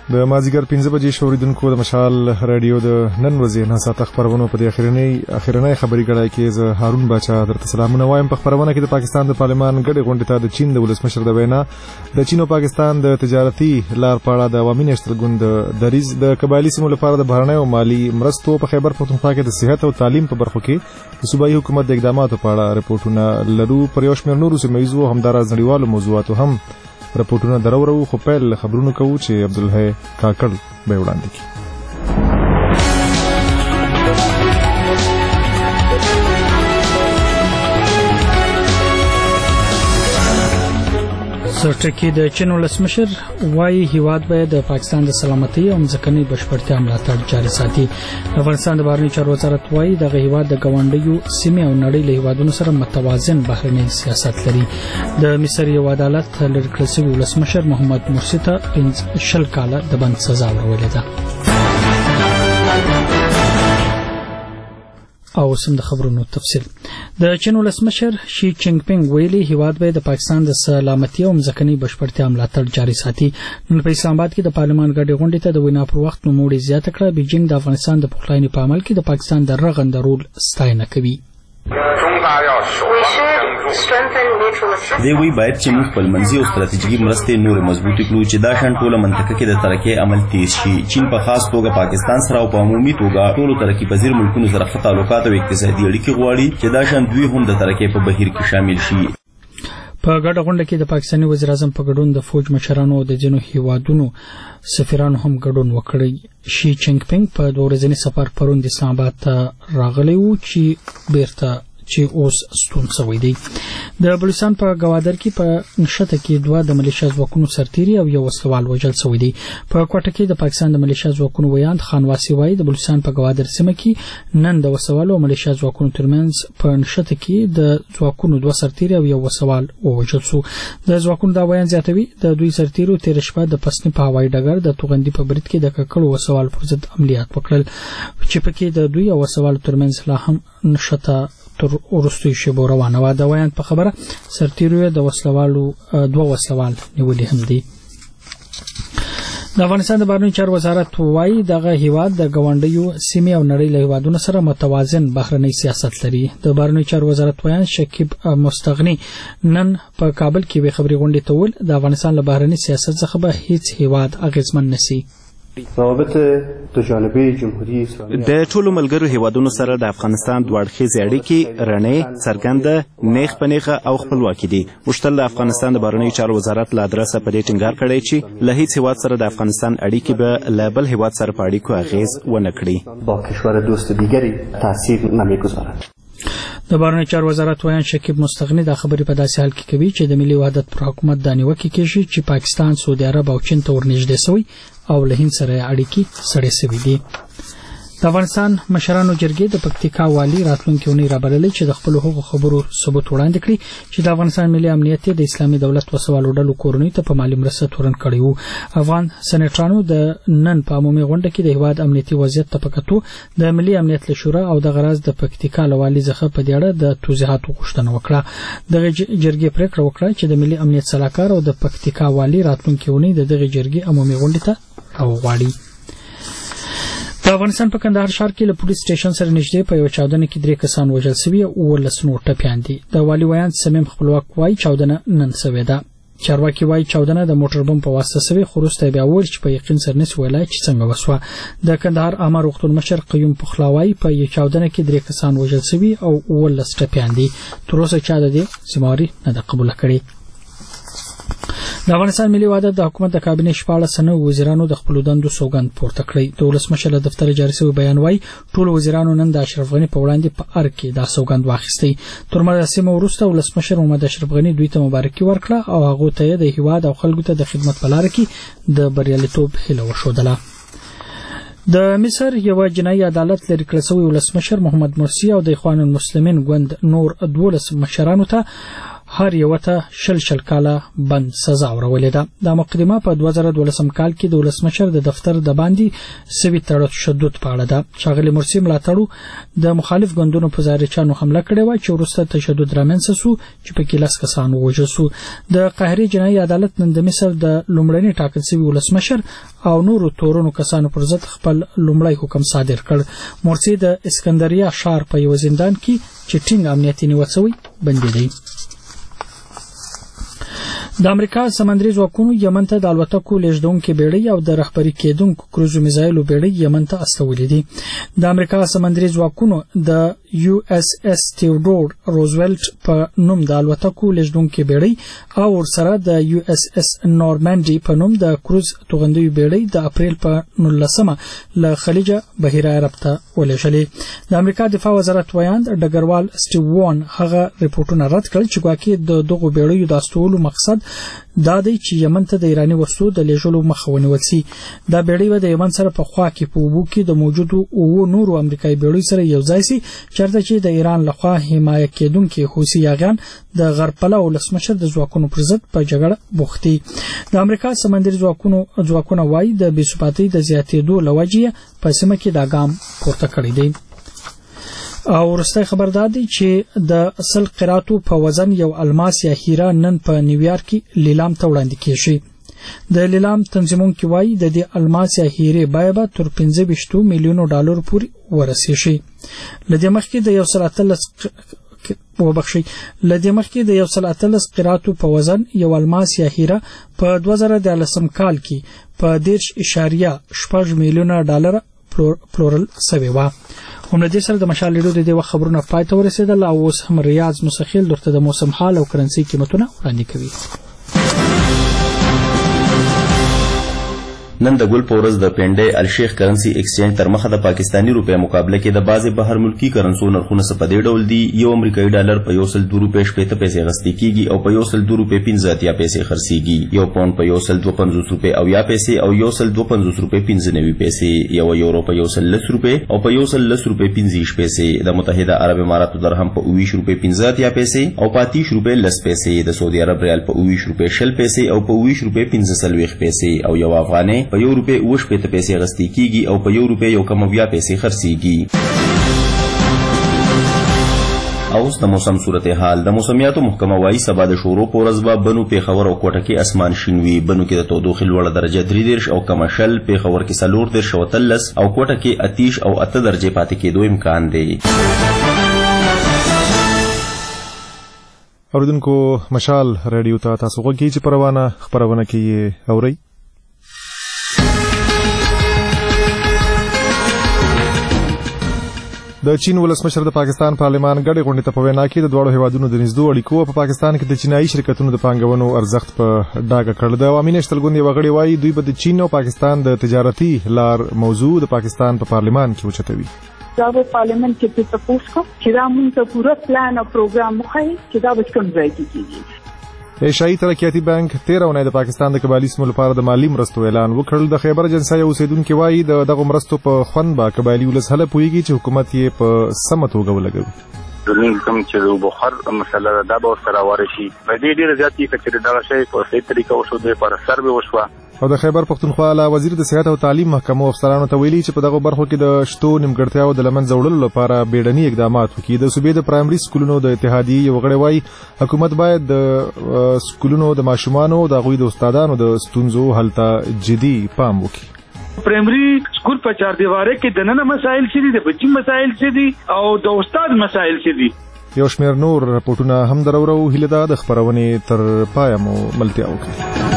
د مازیګر 15 بجې شوریدونکو د مشال رادیو د نن ورځې نه ساته خبرونه په اخرنۍ خبري کړای کې زه هارون باچا درته سلامونه وایم. په خبرونه کې د پاکستان د پارلمان غړي غونډې ته د چین د ولسمشر د وینا د چین او پاکستان د تجارتي لار په اړه د عوامي نشر ګوند دریز د قبایلی سیمو لپاره د بهرنۍ او مالی مرستو په خیبر پختونخوا کې د صحت او تعلیم په برخو کې د صوبایي حکومت د اقداماتو په اړه رپورټونه لرو. پر یو شمېر نورو سیمه‌ییزو همداراز نړیوالو موضوعاتو هم رپورټونه درورو. خو پیل خبرونه کوو چې عبدالحی کاکړ به وړاندې کړي. سرټکی د چین ولسمشر وايي هیواد باید د پاکستان د سلامتۍ او ځمکني بشپړتیا ملاتړ جاري ساتي. افغانستان د بهرنی چارو وزارت وايي د هیواد د ګاونډیو سیمې او نړۍ له هیوادونو سره متوازن بهرنی سیاست لري. د مصر یو عدالت لري کړی ولسمشر محمد مرسی ته 15 کاله د بند سزا ورکړه ده. او سم د خبرونو تفصیل. د چین ولسمشر شي چینګ پینګ ویلي هیواد به د پاکستان د سلامتۍ او ځمکني بشپړتیا ملاتړ جاري ساتي. نن په اسلام آباد کې د پارلمان غړي غونډې ته د وینا پر وخت نوموړي زیاته کړه بیجینګ د افغانستان د پخلاینې په عمل کې د پاکستان د رغنده رول ستاینه کوي. دی وی باید چې موږ خپل منځي او ستراتیژیکي مرستې نور مضبوطې کړو چې دا شان ټوله منطقه کې د ترقۍ عمل تیز شي. چین په خاص توګه پاکستان سره او په عمومي توګه ټولو ترقۍ پذیر ملکونو سره ښه تعلقات او اقتصادي اړیکې غواړي چې دا شان دوی هم د ترقۍ په بهیر کې شامل شي. په ګډه غونډه کې د پاکستاني وزیر اعظم په ګډون د فوج مشرانو او د ځینو هیوادونو سفیرانو هم ګډون وکړي. شي چینګ پینګ په 2 ورځني سفر پرون د اسلام آباد ته راغلی و چې بیرته چې اوس ستون شوی دی. د بلوچستان په گوادر کې په نشته کې 2 د ملیشیا ځواکونو سرتیري او یو وسلوال وژل شوی دی. په کوټه کې د پاکستان د ملیشیا ځواکونو ویاند خانواسي وایي د بلوچستان په گوادر سیمه کې نن د وسوال او ملیشیا ځواکونو ترمنځ په نشته کې د ځواکونو 2 سرتیري او یو وسوال وژل شو. د ځواکونو دا ویاند زیاتوي د دوی سرتیرو تیر شپه د پسنی په هوایي ډګر د توغندي په برید کې د ککړو وسوال پر ضد عملیات وکړل چې پکې د دوی او وسوال ترمنځ لا هم نشته تر ورستوي شبو روانه و. د ویاند په خبره سرتیرو د وسلوالو 2 وسلوال نیولې هم دي. د افغانستان د بهرنی چارو وزارت وايي دغه هیواد د ګاونډیو سیمې او نړۍ له هیوادونو سره متوازن بهرنی سیاست لري. د بهرنی چارو وزارت ویاند شکیب مستغنی نن په کابل کې به خبري غونډه تول د افغانستان له بهرنی سیاست څخه به هیڅ هیواد اغیزمن نشي. روابط دوجانبه جمهوریت اسلامی د ټولو ملګرو هیوادونو سره د افغانستان دوه اړخیزې اړیکې رڼې څرګنده نیغ په نیغه او خپلواکي دي. موږ تل د افغانستان د بهرنیو چارو وزارت له ادرسه په دې ټینګار کړی چې له هیڅ هیواد سره د افغانستان اړیکې به له بل هیواد سره په اړیکو اغیز ونه کړي. با کشور دوست دیگری تاثیر نمیگذارد. د بهرنی چارو وزارت ویاند شکیب مستغنی دا خبرې په داسې حال کې کوي چې د ملي وحدت پر حکومت د نیوکې کېږي چې پاکستان، سعودي عرب او چین ته ورنږدې شوی او له هند سره اړیکې سړې شوې دي. د افغانستان مشرانو جرګې د پکتیکا والی راتلونکي اونۍ رابللې چې د خپل حقوقو خبرو ثبوت وړاندې کړي چې د افغانستان ملي امنیت د اسلامي دولت وسوالو ډلو کورنۍ ته په مالی مرسته تورن کړی وو. افغان سېنیټرانو د نن په عمومي غونډه کې د هیواد امنیتي وضعیت ته په کتو د ملي امنیت له شورا او د غراز د پکتیکا والی څخه په دې اړه د توضیحاتو غوښتنه وکړه. د جرګې پریکړه وکړه چې د ملي امنیت صلاحکار او د پکتیکا والی راتلونکي اونۍ د دغه جرګې عمومي غونډه ته راوغواړي. د افغانستان په کندهار ښار کې له پولیس سټیشن سره نږدې په یو چاودنه کې 3 کسان وژل شوي او 19 نور ټپیان دي. د والي ویاند سمیم خپلواک وایي چاودنه نن شوې ده. چارواکي وایي چاودنه د موټر بم په واسطه شوې خو وروسته بیا وویل چې په یقین سره نشي ویلای چې څنګه وسوه. د کندهار عامه روغتون مشر قیوم پخلاوی په یو چاودنه کې 3 کسان وژل شوي او 19 ټپیان دي. تر اوسه چا د دې ذمہواری نه ده قبول کړې. د افغانستان ملي وحدت د حکومت د کابینې 14 وزیرانو د خپل دندو سوګند پورته کړی. د ولسمشر له دفتر جاري شوی بیان وايي ټول وزیرانو نن د اشرف غنی په وړاندې په ارګ کې دا سوګند واخیستی. تر مراسم وروسته ولسمشر محمد اشرف غنی دوی ته مبارکي ورکړه او هغه ته د هیواد او خلکو ته د خدمت په لار کې د بریالیتوب هیله وښودله. د مصر یو جنایي عدالت لري کړی شوی ولسمشر محمد مرسی او د اخوان المسلمین ګوند نور 12 مشرانو ته هر یو ته شل کاله بند سزا ورولې ده. دا مقدمه په 2012 کال کې د ولسمشر د دفتر د باندې سوي تشدد په اړه ده. ښاغلي مرسي ملاتړو د مخالف ګوندونو په ظاهرچانو حمله کړې و چې وروسته تشدد رامنځته شو چې په کې 10 کسان ووژل شو. د قاهرې جنایي عدالت نن د مصر د لومړني ټاکل شوي ولسمشر او نورو تورونو کسانو پر ضد خپل لومړی حکم صادر کړ. مرسي د اسکندریه ښار په یو زندان کې چې ټینګ امنیتي نیول بندي دی. د امریکا سمندري ځواکونو یمن ته د الوتکو لیږدونکو بیړۍ او د رهبري کېدونکو کروزو میزایلو بیړۍ یمن ته استولې دي. د امریکا سمندري ځواکونو د USS تیودور روزولټ په نوم د الوتکو لیږدونکو بیړۍ او ورسره د USS نورمانډي په نوم د کروز توغندیو بیړۍ د اپریل په 19 له خلیج بحیره عرب ته ولېږلې. د امریکا دفاع وزارت ویاند ډګروال سټیو وان هغه ریپورتونه رد کړل چې ګواکې د دغو بیړیو د استولو مقصد دا دی چې یمن ته د ایراني وسلو د لیږلو مخه ونیول شي. دا بیړۍ به د یمن سره په خوا کې په اوبو کې د موجودو او نورو امریکایي بیړیو سره یو ځای شي چېرته چې د ایران لخوا حمایه کېدونکي حوثي یاغیان د غرب پلوه ولسمشر د ځواکونو پر ضد په جګړه بوخت دي. د امریکا سمندري ځواکونه وایي د بې ثباتۍ د زیاتېدو له وجې په سیمه کې دا ګام پورته کړی دی. او وروستی خبر دا دی چې د 10 قراتو په وزن یو الماس یا هیره نن په نیویارک کې لیلام ته وړاندې کیږي. د لیلام تنظیمونکي وایي د دې الماس یا هیره بیه به تر 25 میلیونو ډالر پورې ورسیږي. لدې مخکې د 113 قراتو په وزن یو الماس یا هیره په 2013 کال کې په 10.6 میلیونه ډالر پلورل شوی و. هم د دې سره د مشال لیدو د دې خبرونه پای ته ورسېدل او اوس هم ریاض مسخیل درته د موسم حال او کرنسي قیمتونه وړاندې کوي. نن د ګل پورز د پنډي الشیخ کرنسي ایکسچینج تر مخه د پاکستانی روپیا مقابله کې د بعضې بهر ملکی کرنسو نرخونه څه په دې ډول دي. یو امریکایي ډالر په 102 روپۍ 80 پیسې غستې کیږي او په 102 روپۍ 15 پیسې خرڅېږي. یو پاوند په 152 روپۍ 80 پیسې او 152 روپۍ 95 پیسې. یو یورو په 110 روپۍ او په 110 روپۍ 15 پیسې. د متحده عرب اماراتو درهم په 20 روپۍ 15 پیسې او په 30 روپۍ 10 پیسې. د سعودي عرب ریال په 20 روپۍ 20 پیسې او په 20 روپۍ 15 پیسې او یو افغانۍ په 1 روپۍ 80 پیسې غستې کیږي او په 1 روپۍ 1 پیسې خرڅېږي. اوس د موسم صورتحال. د موسمیاتو محکمه وايي سبا د شورو په ورځ به بنو، پیښور او کوټه کې اسمان شین وي. بنو کې د تودوخې لوړه درجه 3 او کمه 0، پیښور کې 4 او 13 او کوټه کې 30 او 8 درجې پاتې کېدو امکان دی. اوریدونکو مشال رادیو ته تاسو غوږی چې پروانه خبرونه کې اوري. د چین ولسمشر د پاکستان پارلمان غړي غونډې ته په وینا کې د دوه هیوادونو د نږدې اړیکو په پاکستان کې د چینایي شرکتونو د پانګونو ارزښت په ډاګه کړ. د عوامي نشتل ګوند یو غړي وایي دوی به د چین او پاکستان د تجارتي لار موضوع د پاکستان په پارلمان کې اوچتوي. دا په پارلمان کې په تاسو کو چې دا موږ پوره پلان او پروګرام مخې چې دا به کوم ځای کې کیږي. ایشیايي ترقیاتي بانک 13 اونۍ د پاکستان د قبایلی سیمو لپاره د مالی مرستو اعلان وکړ. د خیبر اجنسۍ اوسیدونکو وایي دغه مرستو په خوند به قبایلی ولسهله پوهیږي چې حکومت یې په سمه توګه ولګوي. زموږ کوم چې د بخار مسله دا به سره ورشي په دې ډیره زیاتې کچې دا شی په صحیح طریقه وشو د پر سر به وشو. او د خیبر پختونخوا له وزیر د صحت او تعلیم محکمو افسرانو ته ویلي چې په دغه برخو کې د شتو نیمګړتیاو د لمنځه وړلو لپاره بیړني اقدامات وکړي. د صوبې د پرایمري سکولونو د اتحادیې یو غړی وایي حکومت باید د سکولونو د ماشومانو د هغوی د استادانو د ستونزو حل ته جدي پام وکړي. پرایمري سکول په چار دیواره کې د نن مسایل څه دي، د بچی مسایل څه دي او د استاد مسایل څه دي. یو شمېر نور راپورټونه هم درورو. هیله ده د خبرونې تر پایه مو ملتیا وکړي.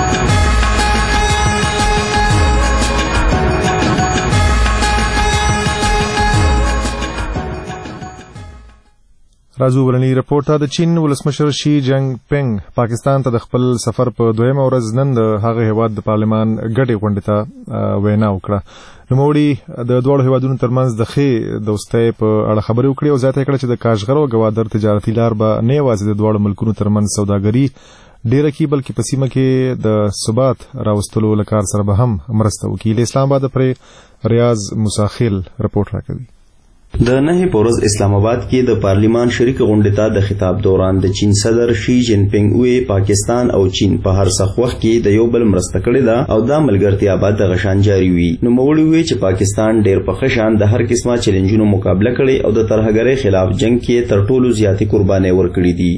راځو ورنی رپورټ ته. د چین ولسمشر شي جنگ پنګ پاکستان ته د خپل سفر په دویمه ورځ نن د هغه هیواد د پارلمان غټي غونډې ته وینا وکړه. نوموړي د دوه هیوادونو ترمنځ د ښې دوستۍ په اړه خبرې وکړې او زیاته کړه چې د کاشغر او ګوادر تجارتي لار به نه یوازې د دوه ملکونو ترمنځ سوداګري ډیره کی بلکې په سیمه کې د ثبات راوستلو لپاره سره به هم مرسته وکړي. اسلام آباد پر ریاض مساخیل رپورټ راکوي. د نهي پورز اسلام آباد کې د پارلیمان شریک غونډې ته د خطاب دوران د چین صدر شي جین پینګ وی پاکستان او چین په هر څه وخت کې د یو بل مرسته کړې ده او دا ملګرتیا به د غشان جاری وي. نو موړي وی چې پاکستان ډېر په خشان د هر قسمه چیلنجونو مقابله کړي او د ترهګرۍ خلاف جنگ کې تر ټولو زیاتې قربانۍ ورکړي دي.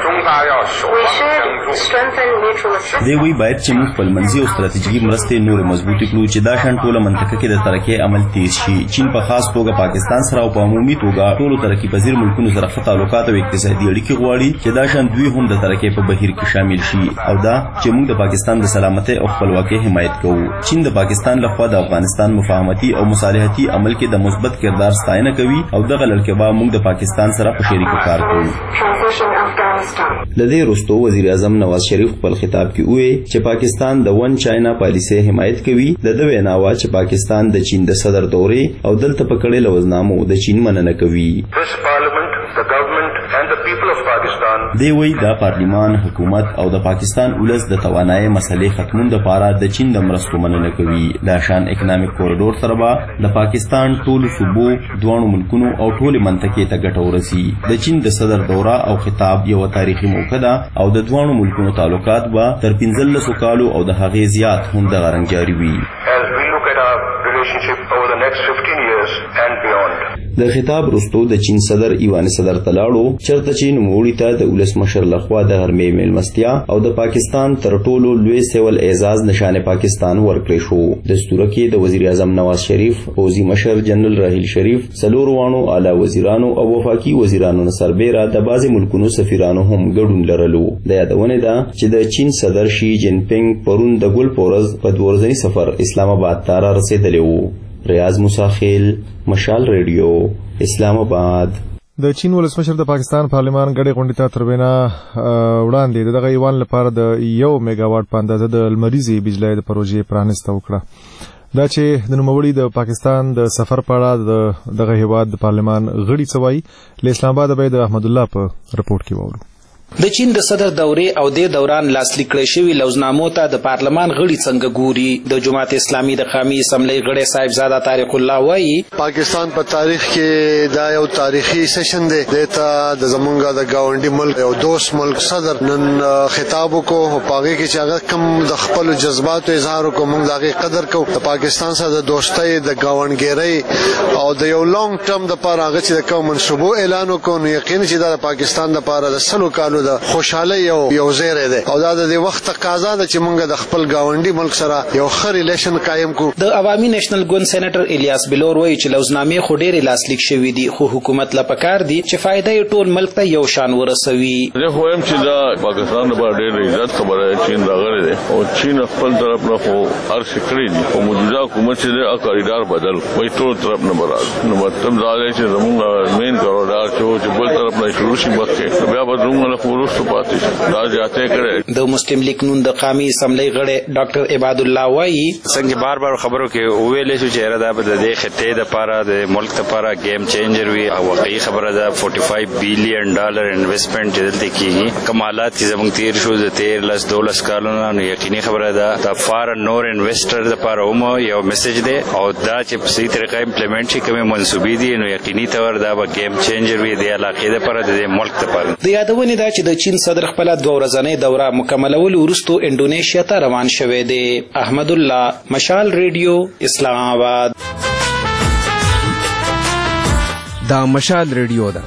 دی وی باید چې موږ خپل منځي او ستراتیژیکي مرستې نور مضبوطې کړو چې دا شان ټوله منطقه کې د ترقۍ عمل تیز شي. چین په خاص توګه پاکستان سره او په عمومي توګه ټولو ترقي پذیر ملکونو سره ښه تعلقات او اقتصادي اړیکې غواړي چې دا شان دوی هم د ترقۍ په بهیر کې شامل شي او دا چې موږ د پاکستان د سلامتۍ او خپلواکۍ حمایت کوو. چین د پاکستان لخوا د افغانستان مفاهمتي او مصالحتي عمل کې د مثبت کردار ستاینه کوي او دغه لړکه به موږ د پاکستان سره په شریکه کار کوو. لدې وروسته وزیر اعظم نواز شریف خپل خطاب کې وویل چې پاکستان د ون چاینا پالیسي حمایت کوي. د دوی وینا وا چې پاکستان د چین د صدر دورې او دلته په کړه لوزنامو د چین مننه کوي. دی وی دا پارلیمان حکومت او د پاکستان ولس د توانایي مسلې ختمون لپاره د چین د مرستو مننه کوي. دا شان اکونومیک کوریډور سره به د پاکستان ټول صوبو دوه ملکونو او ټول منطقې ته ګټه ورسي. د چین د صدر دوره او خطاب یو تاریخي موقع ده او د دوه ملکونو تعلقات به تر 15 کالو او د هغې زیات هم د غرنګ جاری وي. د خطاب وروسته د چین صدر ایوان صدر تلاړو چرته چې نوموړي ته د ولسمشر لخوا د غرمې میلمستیا او د پاکستان تر ټولو لوی سیول اعزاز نشانه پاکستان ورکړی شو. د دستور کې د وزیر اعظم نواز شریف، فوزي مشر جنرال راحیل شریف، څلور وانو اعلی وزیرانو او وفاقي وزیرانو سربېره د بعضې ملکونو سفیرانو هم ګډون لرلو. د یادونه ده چې د چین صدر شي جین پینګ پرون د ګل پورز په دورځنی سفر اسلام آباد ته را رسېدلی و. ریاض مساخیل، مشال ریډیو، اسلام آباد. د چین ولسمشر د پاکستان پارلیمان غړي غونډې ته تر وینا وړاندې دغه ایوان لپاره د 1 میگا واټ په اندازه د لمریزي بجلی د پروژې پرانیسته وکړه. دا چې د نوموړي د پاکستان د سفر په اړه دغه هیواد د پارلیمان غړي څوای له اسلام آباد به د احمد الله په رپورت کې وورو. د چین د صدر دورې او د دوران لاسلیک کړی شوی لوزنامو ته د پارلمان غړي څنګه ګوري. د جماعت اسلامي د قومي اسمبلی غړي صاحبزاده طارق الله وایي پاکستان په تاریخ کې دا یو تاریخي سیشن دی. دته د زمونږه د گاونډي ملک او دوست ملک صدر نن خطاب کو پاګه کې چې هغه کم د خپل جذباتو اظهار کو موږ دغه قدر کو. د پاکستان سره د دوستۍ د گاونډګیرۍ او د یو لانګ ټرم د پاره هغه چې د کوم منصوبو اعلان وکړو یقین چې د پاکستان د پاره د سلو کالو د خوشاله یو زیری ده او دا د وخت تقاضا ده چې موږ د خپل گاونډي ملک سره یو ښه ریلیشن قائم کو. د عوامي نېشنل ګوند سېنیټر الیاس بلور وایي چې لوزنامې خو ډېرې لاسلیک شوي دي خو حکومت لا پکار دي چې فائدہ یې ټول ملک ته یو شان ورسوي. زه خو هم چې دا پاکستان لپاره ډېر عزت خبره چین راغلی دی او چین خپل طرف نه خو هر څه کړی دي او موجوده حکومت چې د کاریډار بدل وایي ټول طرف نه برابر. نو مطلب دا دی چې زموږ مین کاریډار چې بل طرف نه شروع شي مخکې بیا به زموږ له د مسلم لیگ نون د قومي اسمبلی غړي ډاکټر عباد الله وایي څنګه بار خبرو کې ویلې چې چیرې دا به د خطې د لپاره د ملک لپاره گیم چینجر وي او واقعي خبره ده. $45 بلین انویسټمنټ دلته کیږي. کمالات چې زموږ تیر شو د 13-12 کالونو نو یقیني خبره ده د فار نور انویسټر لپاره هم یو میسج دی او دا چې په صحیح طریقه امپلیمنٹ شي کومه منسوبې دي نو یقیني تور دا به گیم چینجر وي د علاقې لپاره د ملک لپاره. د یادونه ده چې د چین صدر خپل 2 ورځنۍ دوره مکملول وروسته انډونیشیا ته روان شوی دی. احمد الله، مشال ریډیو، اسلام آباد. دا مشال ریډیو ده.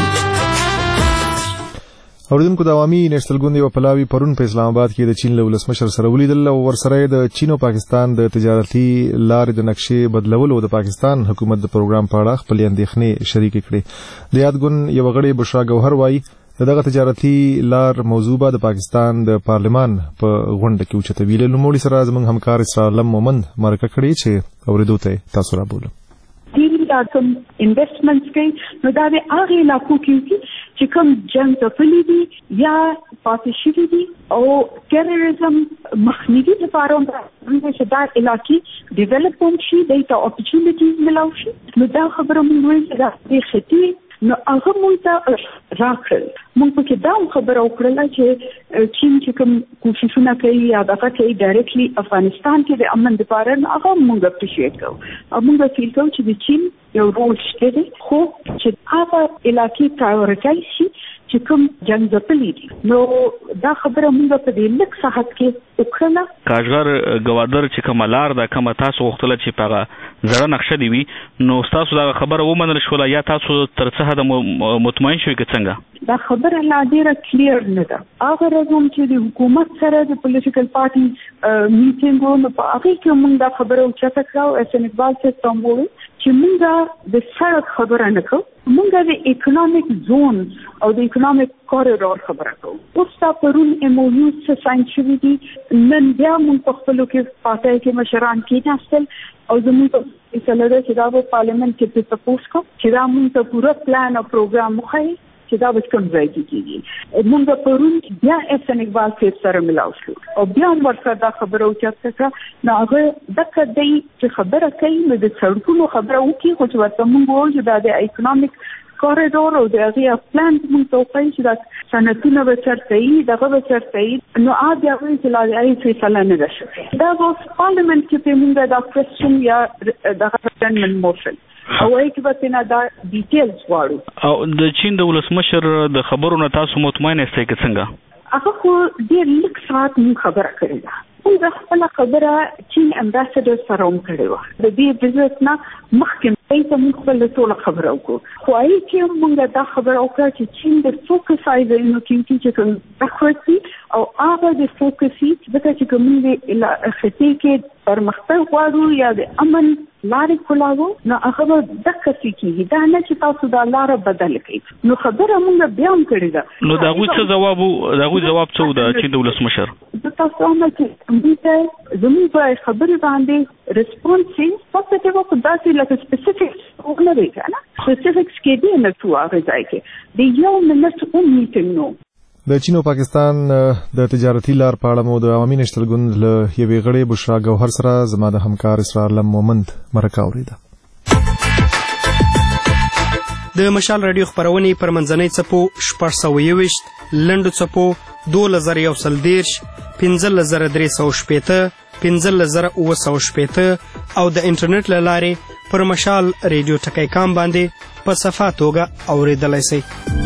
اوریدونکو د عوامي نېشنل ګوند یو پلاوی پرون په اسلام آباد کې د چین له ولسمشر سره ولیدل او ورسره د چین او پاکستان د تجارتي لارې د نقشې بدلولو د پاکستان حکومت د پروګرام په اړه خپل اندېښنې شریک کړې. د یاد ګوند یو غړي بشرا ګوهر وایي دغه تجارتي لار موضوع به د پاکستان د پارلمان په غونډه کې اوچته ویل. نوموړي سره زموږ همکار اسرائیل مومند مرکه کړې چې اوریدو ته تاسو را بولم. دا کوم انویسټمنټس کوي نو دا د هغه علاقو کې چې کوم جنگ ځپلي دي یا پاتې شوي دي او ټیرریزم مخنیوي لپاره چې دا علاقې ډیولپمنټ شي د اپورچونټیز ملاوي شي. نو دا خبره موږ وایو چې د خطي نو هغه مونږ ته راکړل. مونږ پکې دا خبره وکړله چې چین چې کوم کوششونه کوي یا دغه کوي ډایرکټلی افغانستان کې د امن لپاره هغه مونږ اپریشیټ کوو او مونږ فیل کوو چې د چین یو رول شته دی خو چې هغه علاقې پرایورټایز شي چې کوم جنگ ځپلي دي. نو دا خبره مونږ په دې لږ ساحت کې وکړله. کاژغر ګوادر چې کومه لار ده کومه تاسو غوښتله چې په هغه زړه نقشه دي وي نو تاسو دا خبره ومنل شوله یا تاسو تر څه حده مطمئن شوئ که څنګه؟ دا خبره لا ډیره کلیر نه ده. هغه رقم چې د حکومت سره د پولیټیکل پارټیز میټینګ و نو په هغې کې مونږ دا خبره اوچته کړه احسان اقبال صاحب ته مو وویل چې مونږ د سړک خبره نه کوو، مونږ د اکنامک زون او د اکنامک کوریډور خبره کوو. اوس دا پرون MOU څه ساین شوي دي، نن بیا مونږ په خپلو کې پارټۍ کې مشران کېناستل او زموږ په فیصله ده چې دا به پارلیمنت کې پرې تپوس کوو چې دا مونږ ته پوره پلان او پروګرام وښایي چې دا به کوم ځای کې کېږي. مونږ پرون بیا احسان اقبال صاحب سره ملاو شو او بیا هم ورسره دا خبره اوچته کړه. نو هغه دغه دی چې خبره کوي نو د سړکونو خبره وکړي خو چې ورته مونږ ووایو چې دا د اکنامک کوریډور او د هغې پلان مونږ ته وښایي چې دا صنعتونه به چېرته وي دغه به چېرته وي. نو بیا وایي چې لا د هغې فیصله نه ده شوې. دا به پارلیمنت کې پرې مونږ دا کوېسچن یا دغه امندمنټ موشن او وایي چې به ترې دا ډیټیلز غواړو. او د چین د ولسمشر د خبرو نه تاسو مطمئن یاستئ که څنګه؟ هغه خو ډېر لږ ساعت مونږ خبره کړې ده. مونږ خپله خبره چین امباسډر سره هم کړې وه. د دې وزټ نه مخکې ته مونږ خپله ټوله خبره وکړو خو هغې کې هم مونږ دا خبره وکړه چې چین د فوکس ځایونو کې چې کوم بیکورډ دي او هغه د فوکس ځکه چې که مونږ د خطې کې پرمختګ غواړو یا د امن لارې کولاو نو هغه به دقسې کېږي، دا نه چې تاسو دا لاره بدل کړئ. نو خبره مونږ بیا هم کړې ده. نو د هغوی څه ځواب و؟ د هغوی ځواب څه و د چین د ولسمشر؟ زه تاسو وایم چې دوی ته زموږ په خبرې باندې ریسپونس یې پوزیټیو خو داسې لکه سپیسیفکس ونه دی که نه سپیسیفکس کېدی نه څو هغه ځای کې د یو منټ هم میټینګ نو. د چین او پاکستان د تجارتي لار په اړه مو د عوامي نشتل ګوند له یوې غړې بشرا ګوهر سره زما د همکار اسرار لم مومند مرکه اورېده. د مشال رادیو خپرونې پر منځنۍ څپو 621 لنډو څپو 2130 15360 15360 او د انټرنیټ له لارې پر مشال رادیو ټکی کام باندې په صفه توګه اورېدلی شئ.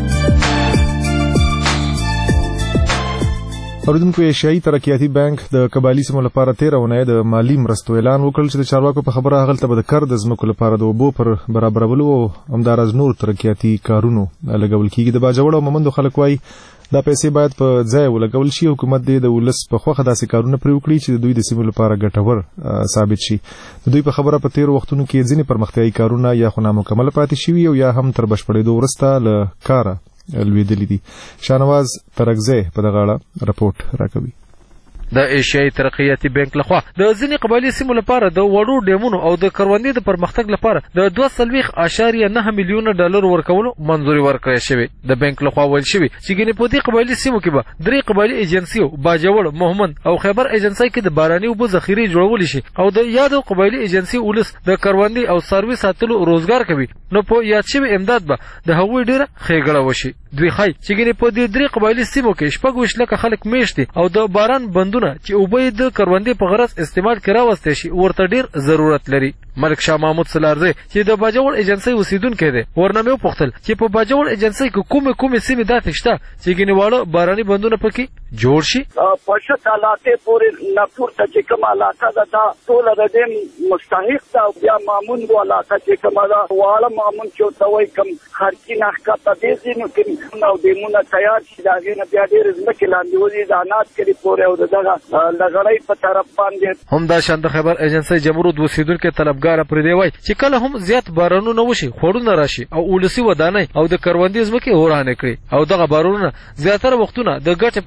اوریدونکو ایشیایي ترقیاتي بانک د قبایلي سیمو لپاره 13 اونۍ د مالی مرستو اعلان وکړ چې د چارواکو په خبره هغلته به د کار د ځمکو لپاره د اوبو پر برابرولو او همداراز نور ترقیاتي کارونو لګول کېږي. د باجوړ او مومندو خلک وایي دا پیسې باید په ځای ولګول شي. حکومت د ولس په خوښه داسې کارونه پرې وکړي چې د دوی د سیمو لپاره ګټور ثابت شي. د دوی په خبره په 13 وختونو کې ځینې پرمختیایي کارونه یا خو نامکمل پاتې شوي او یا هم تر بشپړېدو وروسته له کاره لویدلی دي. شاهنواز ترکزی په دغه اړه رپورټ راکوي. د ایشیایي ترقیاتي بانک لخوا د ځینې قبایلي سیمو لپاره د وړو ډیمونو او د کروندې د پرمختګ لپاره د 2.9 میلیونه ډالر ورکولو منظوري ورکړې شوې. د بانک لخوا ویل شوي چې ګینې په دې قبایلي سیمو کې به 3 قبایلي ایجنسیو باجوړ، مومند او خیبر ایجنسۍ کې د باراني اوبو ذخیرې جوړول شي او د یادو قبایلي ایجنسي ولس د کروندې او څاروي ساتلو روزګار کوي. نو په یاد شوي امداد به د هغوی ډیره ښېګړه وشي. دوی ښایي چې ګینې په دې 3 قبایلي سیمو کې 26 لکه خلک میشت دي او د باران بندونه چې اوبه یې د کروندې په غرض استعمال کې راوستی شي ورته ډیر ضرورت لري. ملک شاه محمود سلارزی چې د باجوړ ایجنسۍ اوسیدونکی دی ورنه مې وپوښتل چې په باجوړ ایجنسۍ کې کومې سیمې داسې شته چې ګینې واړه باراني بندونه پکې جوړ شي. په شت علاقې پورې نه پورته چې کومه علاقه ده دا ټوله د دې مستحق ده. بیا ماموندو علاقه چې کومه ده واړه مامون چې ورته وایي کوم خرچي نه ښکته دې ځینو کې او ډیمونه تیار شي د هغې نه بیا ډېرې ځمکې لاندې وځي د انات کلي پورې او د دغه لغړۍ په طرف باندې. همداشان د خیبر ایجنسۍ جمرود اوسیدونکي طلبګاره پرې دی وایي چې کله هم زیات بارانونه وشي خوړونه راشي او ولسي ودانۍ او د کروندې ځمکې ورانې کړي او دغه بارانونه زیاتره وختونه د ګټې په ځای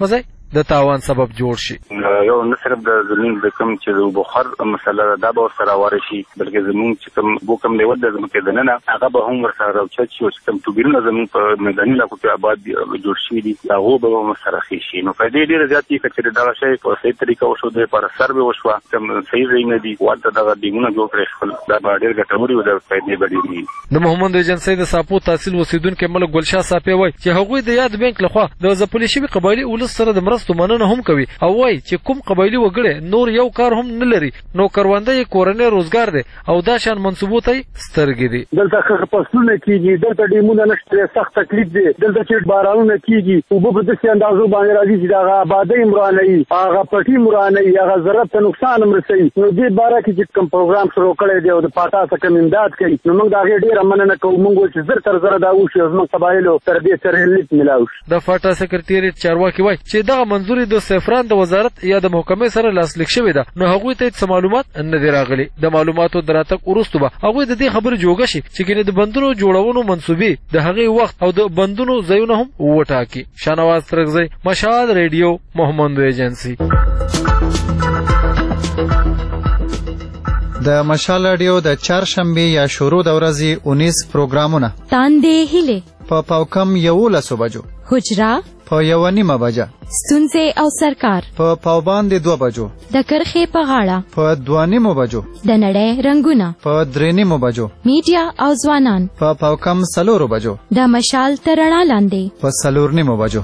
د تاوان سبب جوړ شي. یو نه صرف د زمين د کم چې د بخار مسله دا به سره ورشي بلکې زمون چې کم کم لیول د زمکه د نه هغه به هم ورسره راوچت شي او کم توګرونه زمون په میداني علاقو کې آباد جوړ شي دي هغه به مسره شي. نو په دې ډیره زیاتې کچې دا شی په صحیح طریقه وشو د پر سروې وشو کم صحیح ځای نه دي ورته دغه دیونه جوړ کړل دا ډېر ګټوري و د فائدې بډې د محمد ایجنسی د ساپو تحصیل وسیدونکو ملک ګلشاه صافي وایي چې هغوی د یاد بانک لخوا د ځپل شوي قبایلي ولس سره د مرستو مننه هم کوي او وایي چې کوم قبایلي وګړي نور یو کار هم نه لري نو کرونده یې کورنۍ روزګار دی او دا شان منصوبو ته سترګې دي. دلته فصلونه کېږي دلته ډیمونه نشته سخت تکلیف دی دلته چې بارانونه کېږي اوبه په داسې اندازو باندې راځي چې دغه آبادۍ مرانوي هغه پټي مرانوي هغه زراعت ته نقصان هم رسوي. نو دې باره کې چې کوم پروګرام شروع کړی دی او د پاټا څخه کوم امداد کوي نو موږ د هغې ډېره مننه کوو. موږ چې زر تر زره دا وشي او زموږ قبایلو سره دې سره لیک میلاو شي. د فاټا سکرټریټ چارواکي وایي چې دغه منظوري د سفران د وزارت یا د محکمې سره لاسلیک شوې ده نو هغوی ته څه معلومات نه دي راغلي. د معلوماتو د راتګ وروسته به هغوی د دې خبرې جوګه شي چې ګینې د بندونو جوړونو منصوبې د هغې وخت او د بندونو ځایونه هم وټاکي. شاهنواز ترکزی مشال ریډیو محمد ایجنسی. د مشال رادیو د چهارشنبه یا شروع د ورځې 19 پروګرامونه تاندې هیله په پاوکم 11 بجو حجرا په 1:30 بجه ستونزې او سرکار په پاوباندې 2 بجو د کرخې په غاړه په 2:30 بجو د نړۍ رنگونه په 3:30 بجو میډیا او ځوانان په پاوکم 4 بجو د مشال تر رڼا لاندې په 4:30 بجو.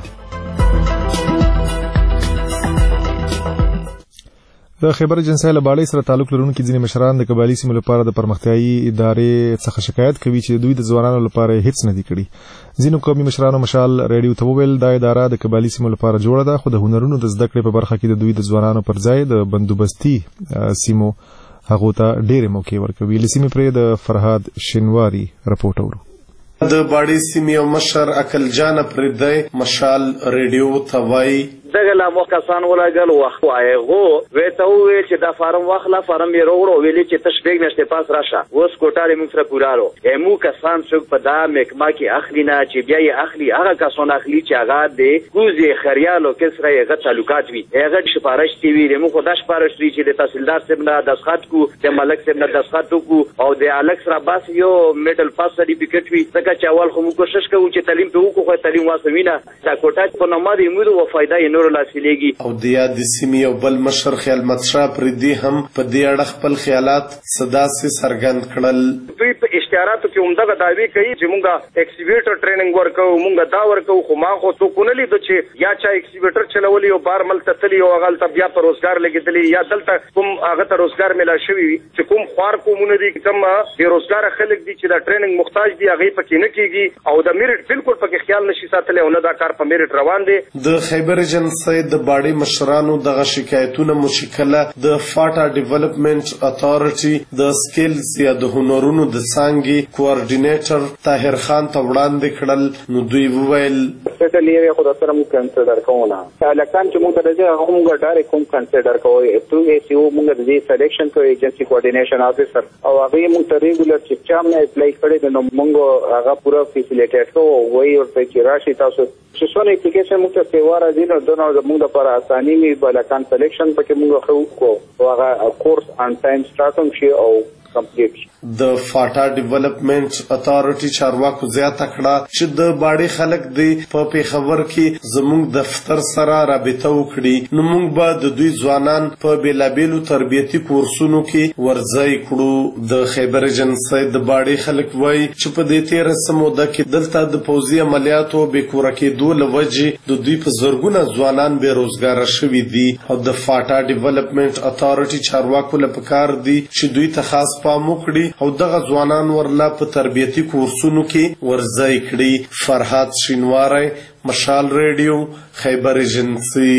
د خیبر ایجنسی له باړې سره تعلق لرونکي ځینې مشران د قبایلي سیمو لپاره د پرمختیایي ادارې څخه شکایت کوي چې دوی د ځوانانو لپاره هیڅ نه دي کړي. ځینو قومي مشرانو مشال ریډیو ته وویل دا اداره د قبایلي سیمو لپاره جوړه ده خو د هنرونو د زده کړې په برخه کې د دوی د ځوانانو پر ځای د بندوبستي سیمو هغو ته ډېرې موقع ورکوي. له سیمې پرې د فرهاد شینواري رپورټ اورو. د باړې سیمې مشر عقل جان پردی مشال ریډیو ته وایي دغه لا مو کسان ولاګل وخت وایغو وته وی چې دا فارم واخلا فارم یې وروړو ویلې چې تشبیګ نشته پاس راشه وس کوټاله موږ سره پورالو مو کسان څوک په دا مکما کې اخلي نه چې بیا یې اخلي هغه کسان اخلي چې هغه د ګوزي خریالو کسره یې غټ تعلقات وي هغه سفارش دی وی موږ خداش سفارش دی چې د تحصیلدار صاحب نه دسخط کو د ملک صاحب نه دسخط کو او د الکس را باس یو میډل پاس سرټیفیکټ وي ځکه چې اول خو موږ کوشش کوو چې تعلیم په وکړو خو تعلیم واسوینه دا کوټه په نامه دی موږ و فائدہ یې نور لاسلیږي. او د یاد سیمې او بل مشر خیال متشا پردي هم په دې اړه خپل خیالات صدا سي سرګند کړل. دوی په اشتهاراتو کې عمده دعوی کوي چې مونږه ایکسیویټر ټریننګ ورکو مونږه دا ورکو خو ما خو تو کو نه لیدو چې یا چا ایکسیویټر چلولي او بار مل تتلی او هغه ته بیا پر روزګار لګیدلی یا دلته کوم هغه ته روزګار ملا شوی چې کوم خوار کومونه دي کوم د روزګار خلک دي چې دا ټریننګ محتاج دي هغه پکې نه کیږي او د میرټ بالکل پکې خیال نشي ساتلی او نه دا کار په میرټ روان دي. د خیبر ایجنسی د باړې مشرانو دغه شکایتونه مشکله د فاټا ډیولپمنٹ اتارټي د سکیلز یا د هنرونو د څانګې کوارډینیټر طاهر خان ته وړاندې کړل نو دوی وویل څه لیوي خو د سره مو کنسیډر کوو نه الکان چې مو ته راځي هغه مو ډایرکټ کوم کنسیډر کوو ټو ای سی او مو د دې سلیکشن کوو ایجنسی کوارډینیشن افیسر او هغه مو ته ریګولر چې چا نه اپلای کړی نو موږ هغه پورا فیسیلیټیټ کوو وایي ورته چې راشي تاسو چې څونه اپلیکیشن مو ته سیوار دي نو دونو موږ لپاره اساني می بلکان سلیکشن پکې موږ خو کو هغه کورس ان ټایم سٹارټم شي او کمپلیټ. د فاټا ډیولپمنٹ اتارټي چارواکو زیاته کړه چې د باړې خلک دی په پیښور کې زموږ دفتر سره رابطه وکړي نو موږ به د دوی ځوانان په بیلابیلو تربیتي کورسونو کې ورځای کړو. د خیبر ایجنسی د باړې خلک وایي چې په دې تیره سموده کې دلته د پوځي عملیاتو بې کوره کېدو له وجې د دوی په زرګونه ځوانان بې روزګاره شوي دي او د فاټا ډیولپمنٹ اتارټي چارواکو له پکار دي چې دوی ته خاص پام وکړي او دغه ځوانان ورلا په تربیتي کورسونو کې ورځای کړي. فرهاد شینواری مشال ریډیو خیبر ایجنسی.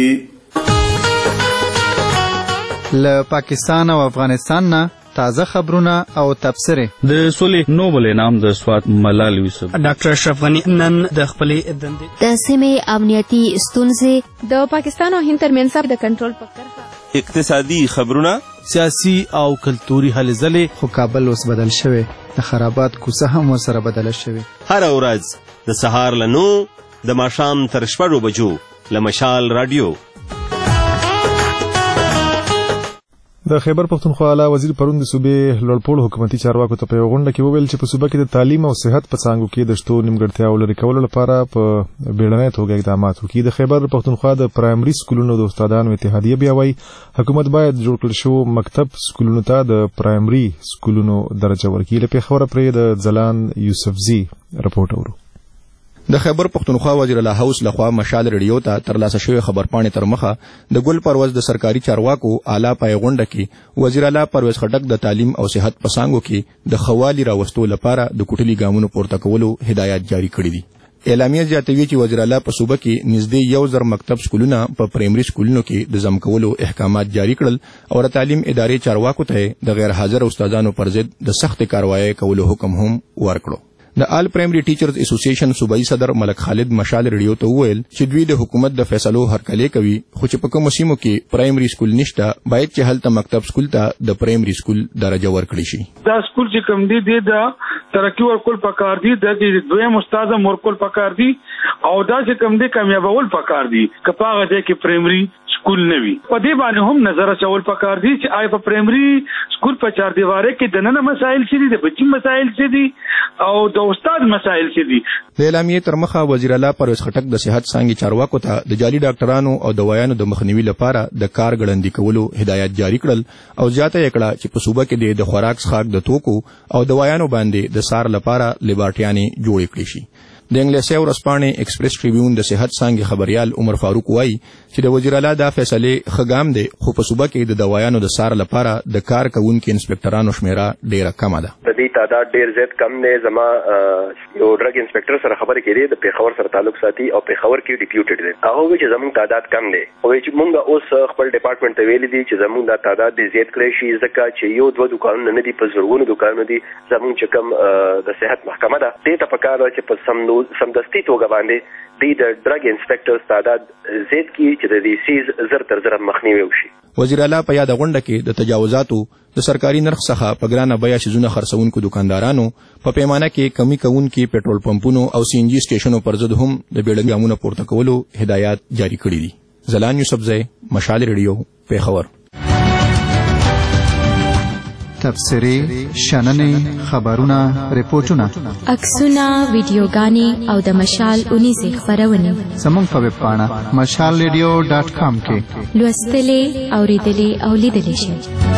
له پاکستان او افغانستان نه تازه خبرونه او تبصرې. د سولې نوبل انعام د سوات ملال یوسف ډاکټر اشرف غنی نن د خپلې دندې د سیمې امنیتي ستونزې د پاکستان او هند ترمنځ د کنټرول په کرښه اقتصادي خبرونه سیاسي او کلتوري هلې ځلې خو کابل اوس بدل شوی د خرابات کوڅه هم ورسره بدله شوې. هر ورځ د سهار له 9 د ماښام تر 6 بجو له مشال رادیو د خیبر پښتونخوا اعلی وزیر پرون د صوبې لوړپوړو حکومتي چارواکو ته په یوه غونډه کې وویل چې په صوبه کې د تعلیم او صحت په څانګو کې د شتو نیمګړتیاوو لرې کولو لپاره په بیړنۍ توګه اقدامات وکړي. د خیبر پښتونخوا د پرایمري سکولونو د استادانو اتحادیه بیا وایي حکومت باید جوړ کړل شوي مکتب سکولونو ته د پرایمري سکولونو درجه ورکړي. له پېښوره پرې د ځلان یوسفزي رپورټ اورو. د خیبر پښتونخوا وزیر اعلی هاوس لخوا مشال ریډیو ته ترلاسه شوی خبرپاڼې تر مخه د ګل پروز د سرکاري چارواکو اعلی پای غونډه کې وزیر اعلی پرویز خټک د تعلیم او صحت په څانګو کې د خوالي راوستو لپاره د کوټلي ګامونو پورته کولو هدایت جاری کړي دي. اعلامیه زیاتوي چې وزیر اعلی په صوبه کې نږدې 1000 مکتب سکولونه په پرایمري سکولونو کې د ضم کولو احکامات جاری کړل او د تعلیم ادارې چارواکو ته د غیر حاضر استادانو پر ضد د سخت کاروایی کولو حکم هم ورکړو. د آل پرایمري ټیچرز اسوسییشن صوبایي صدر ملک خالد مشال ریډیو ته وویل چې دوی د حکومت د فیصلو هرکلی کوي خو چې په کومو سیمو کې پرایمري سکول نشته باید چې هلته مکتب سکول ته د پرایمري سکول درجه ورکړي شي. دا سکول چې کوم دی د ترقی ورکول پکار دي د دویم استاد ورکول پکار دي او دا چې کوم دی کامیابول پکار دي کپاغه دی کې پرایمري سکول نه وي. په دې باندې هم نظر اچول پکار دي چې آی په پرایمري سکول په چار دیواره کې د نن مسائل څه دي د بچي مسائل څه دي او د استاد مسائل څه دي. د اعلامیې تر مخه وزیر اعلی پرویز خټک د صحت څانګې چارواکو ته د جعلي ډاکټرانو او دوايانو د مخنیوي لپاره د کار ګړندي کولو هدایت جاری کړل او زیاته یې کړه چې په صوبه کې د خوراک څښاک د توکو او دوايانو باندې د سار لپاره لیبارټریانې جوړې کړې شي. د انګلیسي ورځپاڼې ایکسپریس ټریبیون د صحت څانګې خبريال عمر فاروق وایي چې د وزیر اعلی دا فیصله خګام دی خو په صوبه کې د دوايانو د سار لپاره د کار کوونکو انسپکټرانو شمیره ډیره کمه ده. د دې تعداد ډیر زیات کم نه زما یو ډرګ انسپکټر سره خبرې کړې د پیښور سره تعلق ساتي او پیښور کې ډیپیوټډ دي هغه وی چې زموږ تعداد کم دی او چې موږ اوس خپل ډپارټمنټ ته ویلي دي چې زموږ د تعداد د زیات کړی شي ځکه چې یو دوه دکانونه نه دي په زړونو دکانونه دي زموږ چې کم د صحت محکمه ده دې ته پکاره چې په سمدستي توګه باندې د ډرګ انسپکټرز تعداد زیات کی چې د دې سیز زر تر زر مخنیوي وشي. وزیر اعلی په یاد غونډه کې د تجاوزاتو د سرکاري نرخ څخه په ګرانه بیه شیزونه خرڅونکو دکاندارانو په پیمانه کې کمی کوونکو پېټرول پمپونو او سی ان جی سټیشنونو پر ضد هم د بیړني ګامونو پورته کولو هدایت جاری کړي دي. زلان یوسفزی مشال ریډیو پیښور. تبصرې شننې خبرونه ریپورتونه عکسونه ویډیوګانې او د مشال اونیزې خپرونې زموږ په ویب پاڼه mashalradio.com کې لوستلې اوریدلې او لیدلې شئ.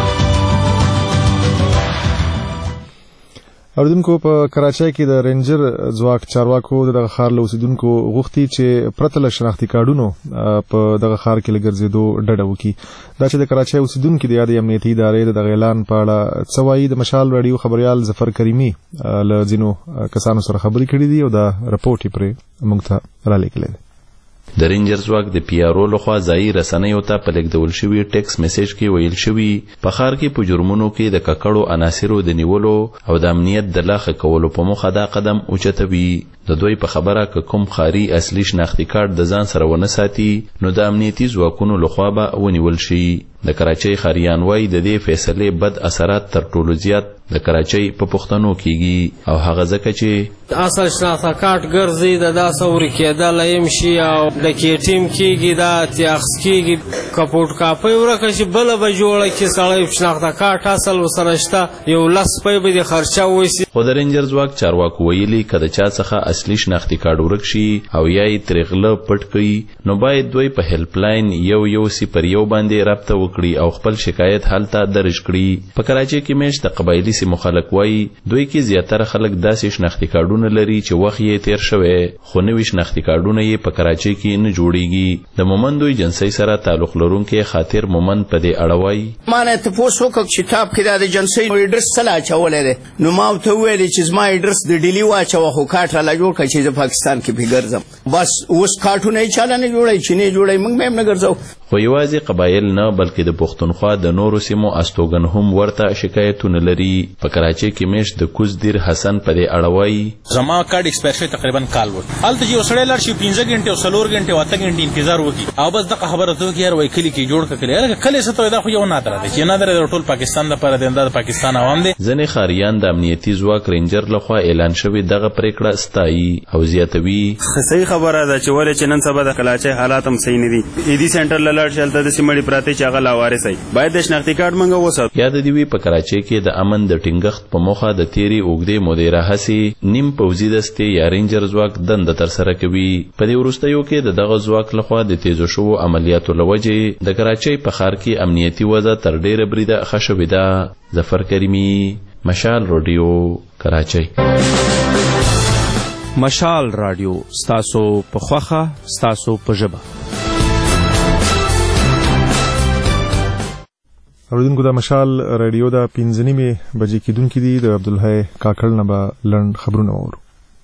اوریدونکو په کراچۍ کې د رینجر ځواک چارواکو دغه ښار له اوسیدونکو غوښتي چې پرته له شناختي کارډونو په دغه ښار کې له ګرځېدو ډډه وکړي. دا چې د کراچۍ اوسیدونکي د یادې امنیتي ادارې د دغه اعلان په اړه څه وایي د مشال راډیو خبریال ظفر کریمي له ځینو کسانو سره خبرې کړې دي او دا رپورټ یې پرې موږ ته رالیږلی دی. د رینجر ځواک د پی آر او لخوا ځایي رسنیو ته په لیږدول شوي ټیکس میسج کې ویل شوي په ښار کې په جرمونو کې د ککړو عناصرو د نیولو او د امنیت د لا ښه کولو په موخه دا قدم اوچتوي. د دوی په خبره که کوم ښاري اصلي شناختي کارت د ځان سره ونه ساتي نو د امنیتي ځواکونو لخوا به ونیول شي. د کراچۍ ښاریان وایي د دې فیصلې بد اثرات تر ټولو زیات د کراچۍ په پښتنو کېږي او هغه ځکه چې اصل شناخته کارت ګرځي د داسې ورې کېدلی هم شي او د کېټیم کېږي دا تیاخس کېږي کپوټ کاپۍ ورکه شي بله به جوړه کړي سړی شناخته کارت اصل ورسره شته یو لس پی به د خرچه ویسي. خو د رینجر ځواک چارواکو ویلي که د چا څخه اصلي شناختي کارت ورک شي او یا یې ترې غله پټ کړي نو باید دوی په هیلپ لاین 101 باندې رابطه وکړي او خپل شکایت هلته درج کړي. په کراچۍ کې میشت د قبایلي سیمو خلک وایي دوی کې زیاتره خلک داسې شناختي کارډونه لري چې وخت یې تیر شوی خو نوي شناختي کارډونه یې په کراچۍ کې نه جوړیږي. د مومند ایجنسۍ سره تعلق لرونکي خاطر مومند په دې اړه وایي ما نه تپوس وکړ چې تاب کې د ایجنسۍ ایډرس څه اچولی دی نو ما ورته وویل چې زما ایډرس د ډیلي واچوه خو کارټ راله جوړ کړه چې زه پاکستان کې پرې ګرځم بس اوس کارټونه یې چاله نه جوړوي چې نه یې جوړوي موږ به هم نه ګرځو. خو یوازې قبایل نه بلکې د پښتونخوا د نورو سیمو استوګن هم ورته شکایتونه لري. په کراچۍ کې میشت د کوزدیر حسن په دې اړه وایي زما کارډ ایکسپایر شوی تقریبا کال وکړ هلته چې یو سړی لاړ شي 15 غنټې او 4 غنټې او 8 غنټې انتظار وکړي او بس دغه خبره ته وکړي یار وایي کلي کې جوړ کړه کلي کلي څه ته دا خو یو نادره دی چې نادره د ټول پاکستان لپاره دی د پاکستان عوام دی. ځینې ښاریان د امنیتي ځواک رینجر لخوا اعلان شوی دغه پریکړه ستایي او زیاتوي صحیح خبره ده چې ولې چې نن سبا د کراچۍ حالات هم صحیح نه دي. ایدي سنټر لاړ لاړ شالته د سیمړي پراته چې هغه لاوارث وي باید د شناختی کارت منګه وساتو. یاد دی وی په کراچۍ کې د امن د ټینګښت په موخه د تیری اوګدې مودې راهسي نیم پوځي دستې یا رینجر ځواک دنده ترسره کوي. په دې وروستیو کې دغه ځواک لخوا د تیزو شوو عملیاتو لوجې د کراچۍ په ښار کې امنیتي وضع تر ډیره بریده ښه شوې ده. ظفر کریمي، مشال رادیو، کراچۍ. مشال رادیو ستاسو په خوښه ستاسو په ژبه. اوریدونکو د مشال رادیو د 5:30 بجې کېدونکې دي. د عبدالحی کاکړ نه به لنډ خبرونه واورو.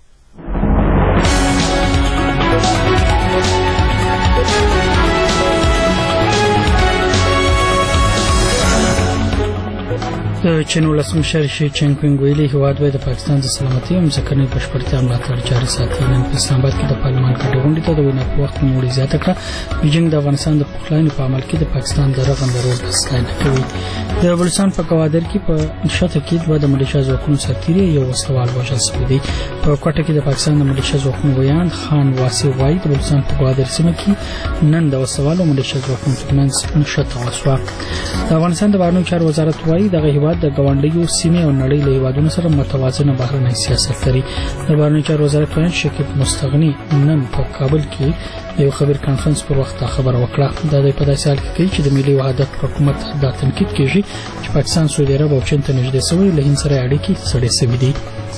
د چین ولسمشر شي جین پینګ ویلي هیواد د پاکستان د سلامتي او ځکرنې بشپړتیا ملاتړ جاري ساتي. نن په اسلام آباد کې د پارلمان ګډه غونډې ته د وینا په وخت نوموړي زیاته کړه بیجینګ د افغانستان د پخلاینې په عمل کې د پاکستان د رغنده رول ستاینه کوي. د بلوچستان په کوادر کې په نشته کې دوه د ملیشیا ځواکونو سرتیري یو وسوال وژل شوی دی. په کوټه کې د پاکستان د ملیشیا ځواکونو ویان خان واسی وایي د بلوچستان په کوادر سیمه کې نن د وسوال او ملیشیا ځواکونو ترمنځ نشته وسوه. د افغانستان د بهرنیو چارو وزارت وایي دغه هیواد د ګاونډیو سیمې او نړۍ له هیوادونو سره متوازنه بهرنی سیاست لري. د بهرنیو چارو وزارت وایي شکیب مستغنی نن په کابل کې یو خبر کانفرنس پر وخت خبره وکړه. دا د په داسې حال کې کوي چې د ملي وحدت حکومت دا تنقید کوي چې پاکستان، سعودي عرب او چین ته نږدې شوی له هند سره اړیکې سړې شوې دي.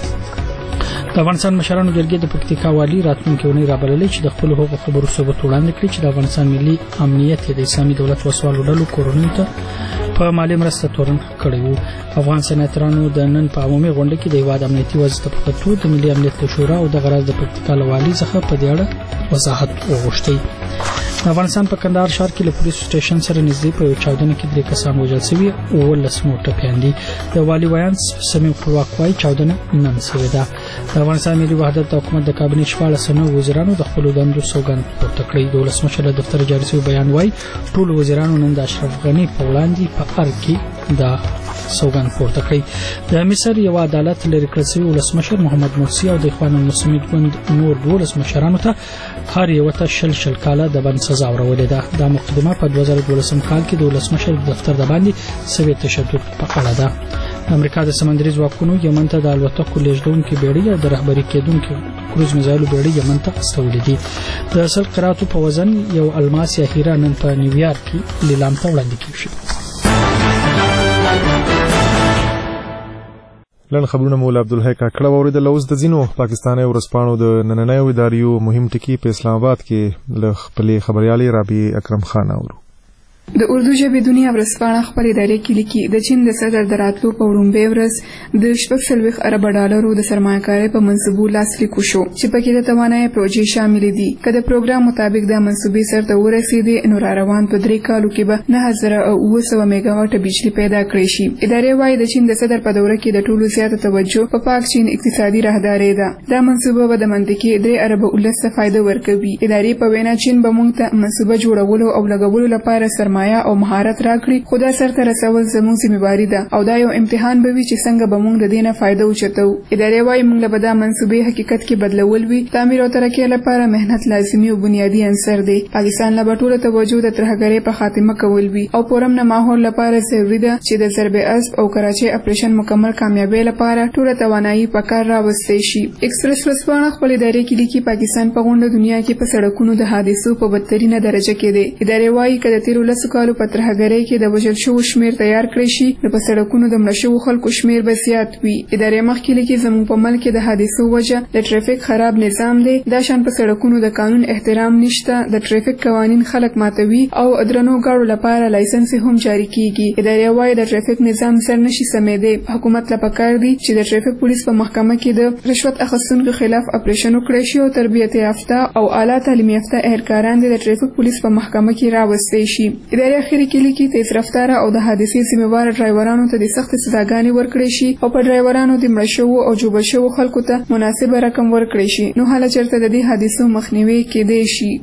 د افغانستان مشرانو جرګې د پکتیکا والی راتلونکي اونۍ رابللې چې د خپل حقوقو خبرو ثبوت وړاندې کړي چې د افغانستان ملي امنیت د اسلامي دولت وسوالو ډلو کورونو ته په مالی مرسته تورن کړی وو. افغان سناترانو د نن په عمومي غونډه کې د هیواد امنیتي وضعیت په کتو د ملي امنیت شورا او د غرض د پکتیکا والی څخه په دې اړه وضاحت وغوښتي. د افغانستان په کندهار ښار کې له پولیس سټیشن سره نږدې په یو چاودنه کې 3 کسان وژل شوي او 19 نور ټپیان دي. د والي ویان سمیم خپلواک وایي چاودنه نن شوې ده. د افغانستان ملي وحدت حکومت د کابینې 14 وزیرانو د خپلو دندو سوګند پورته کړی. د ولسمشر له دفتر جاري شوی بیان وایي ټول وزیرانو نن د اشرف غني په وړاندې په ارګ کې د سوګند پورته کړی. د مصر یو عدالت لري کړی ولسمشر محمد مرسی او د اخوان المسلمین ګوند نور 12 مشرانو ته هر یو ته شل کاله د بند سزا ورولې ده. دا مقدمه په 2012 کال کې د ولسمشر دفتر د باندې سوي تشدد په اړه ده. امریکا د سمندري ځواکونو یمن ته د الوتکو لیږدونکو بیړۍ او د رهبري کېدونکو کروز میزایلو بیړۍ یمن ته استولې دي. د اصل قراتو په وزن یو الماس یا هیره نن په نیویارک کې لیلام ته وړاندې کیږي. لن خبرونه مولا عبدالحی کاکړ اوریدل. اوس د ځینو پاکستاني ورسپانو د نننیو اداریو مهم ټکی په اسلام آباد کې ل خپل خبريالي رابي اکرم خان اورو. د اردو ژبې دنیا ورځپاڼه خپل ادارې کې لیکي د چین د صدر د راتلو په وړاندې ورځ د 40 ارب ډالرو د سرمایه‌کارۍ په منصوبو لاسلیک وشو چې پکې د توانایي پروژې شامل دي. کله پروګرام مطابق د منصوبې سرته ورسېدې نو روان په 3 کالو کې به 9900 میگاواټ بجلی پیدا کړې شي. ادارې وايي د چین د صدر په دوره کې د ټولو زیاته توجه په پاک چین اقتصادي راهداري ده. دا منصوبه به د منطقي 3 ارب ولس فائدہ ورکوي. ادارې په وینا چین به موږ ته منصوبه جوړولو او لګولو لپاره سرمایه او مهارت راکړي. خدا سرته رسول زموږ ذمہواری ده او دا یو امتحان به وي چې څنګه به موږ د دینه فائدہ وچتو. ادارې وايي موږ به دا منصوبې حقیقت کې بدلول وي. تعمیر او ترقی لپاره مهنت لازمي او بنیادی عنصر دی. پاکستان له ټوله توجه د ترهګرۍ په خاتمه کول وي او پرم نه ماحول لپاره ضروري ده چې د ضرب اسب او کراچۍ اپریشن مکمل کامیابی لپاره ټوله توانایي په کار راوستي شي. ایکسپریس ورځپاڼه خپل ادارې کې لیکي پاکستان په غونډه دنیا کې په سړکونو د حادثو په بدترینه درجه کې دی. ادارې وايي کله تیر لسو کالو په ترهګرۍ کې د وژل شوو شمیر تیار کړی شي نو په سړکونو د مړ شوو خلکو شمیر به زیات وي. ادارې مخکې لیکي زموږ په ملک کې د حادثو وجه د ټریفیک خراب نظام دی. دا شان په سړکونو د قانون احترام نشته. د ټریفیک قوانین خلک ماتوي او درنو ګاړو لپاره لایسنس هم جاری کیږي. ادارې وايي د ټریفیک نظام سر نشي سمېدی. حکومت لپاره پکار دی چې د ټریفیک پولیس په محکمه کې د رشوت اخیستونکو خلاف اپریشن وکړي شي او تربیت یافته او اعلی تعلیم یافته اهلکاران د ټریفیک پولیس په محکمه کې راوستي شي. ادارې اخیری کې لیکي تیز رفتار او د حادثې ذمہوار ډرایورانو ته د سخت سزاګانې ورکړي شي او په ډرایورانو د مړ شوو او جوړ شوو خلکو ته مناسب رقم ورکړي شي نو حالا چرته د دې حادثو مخنیوي کېدای شي.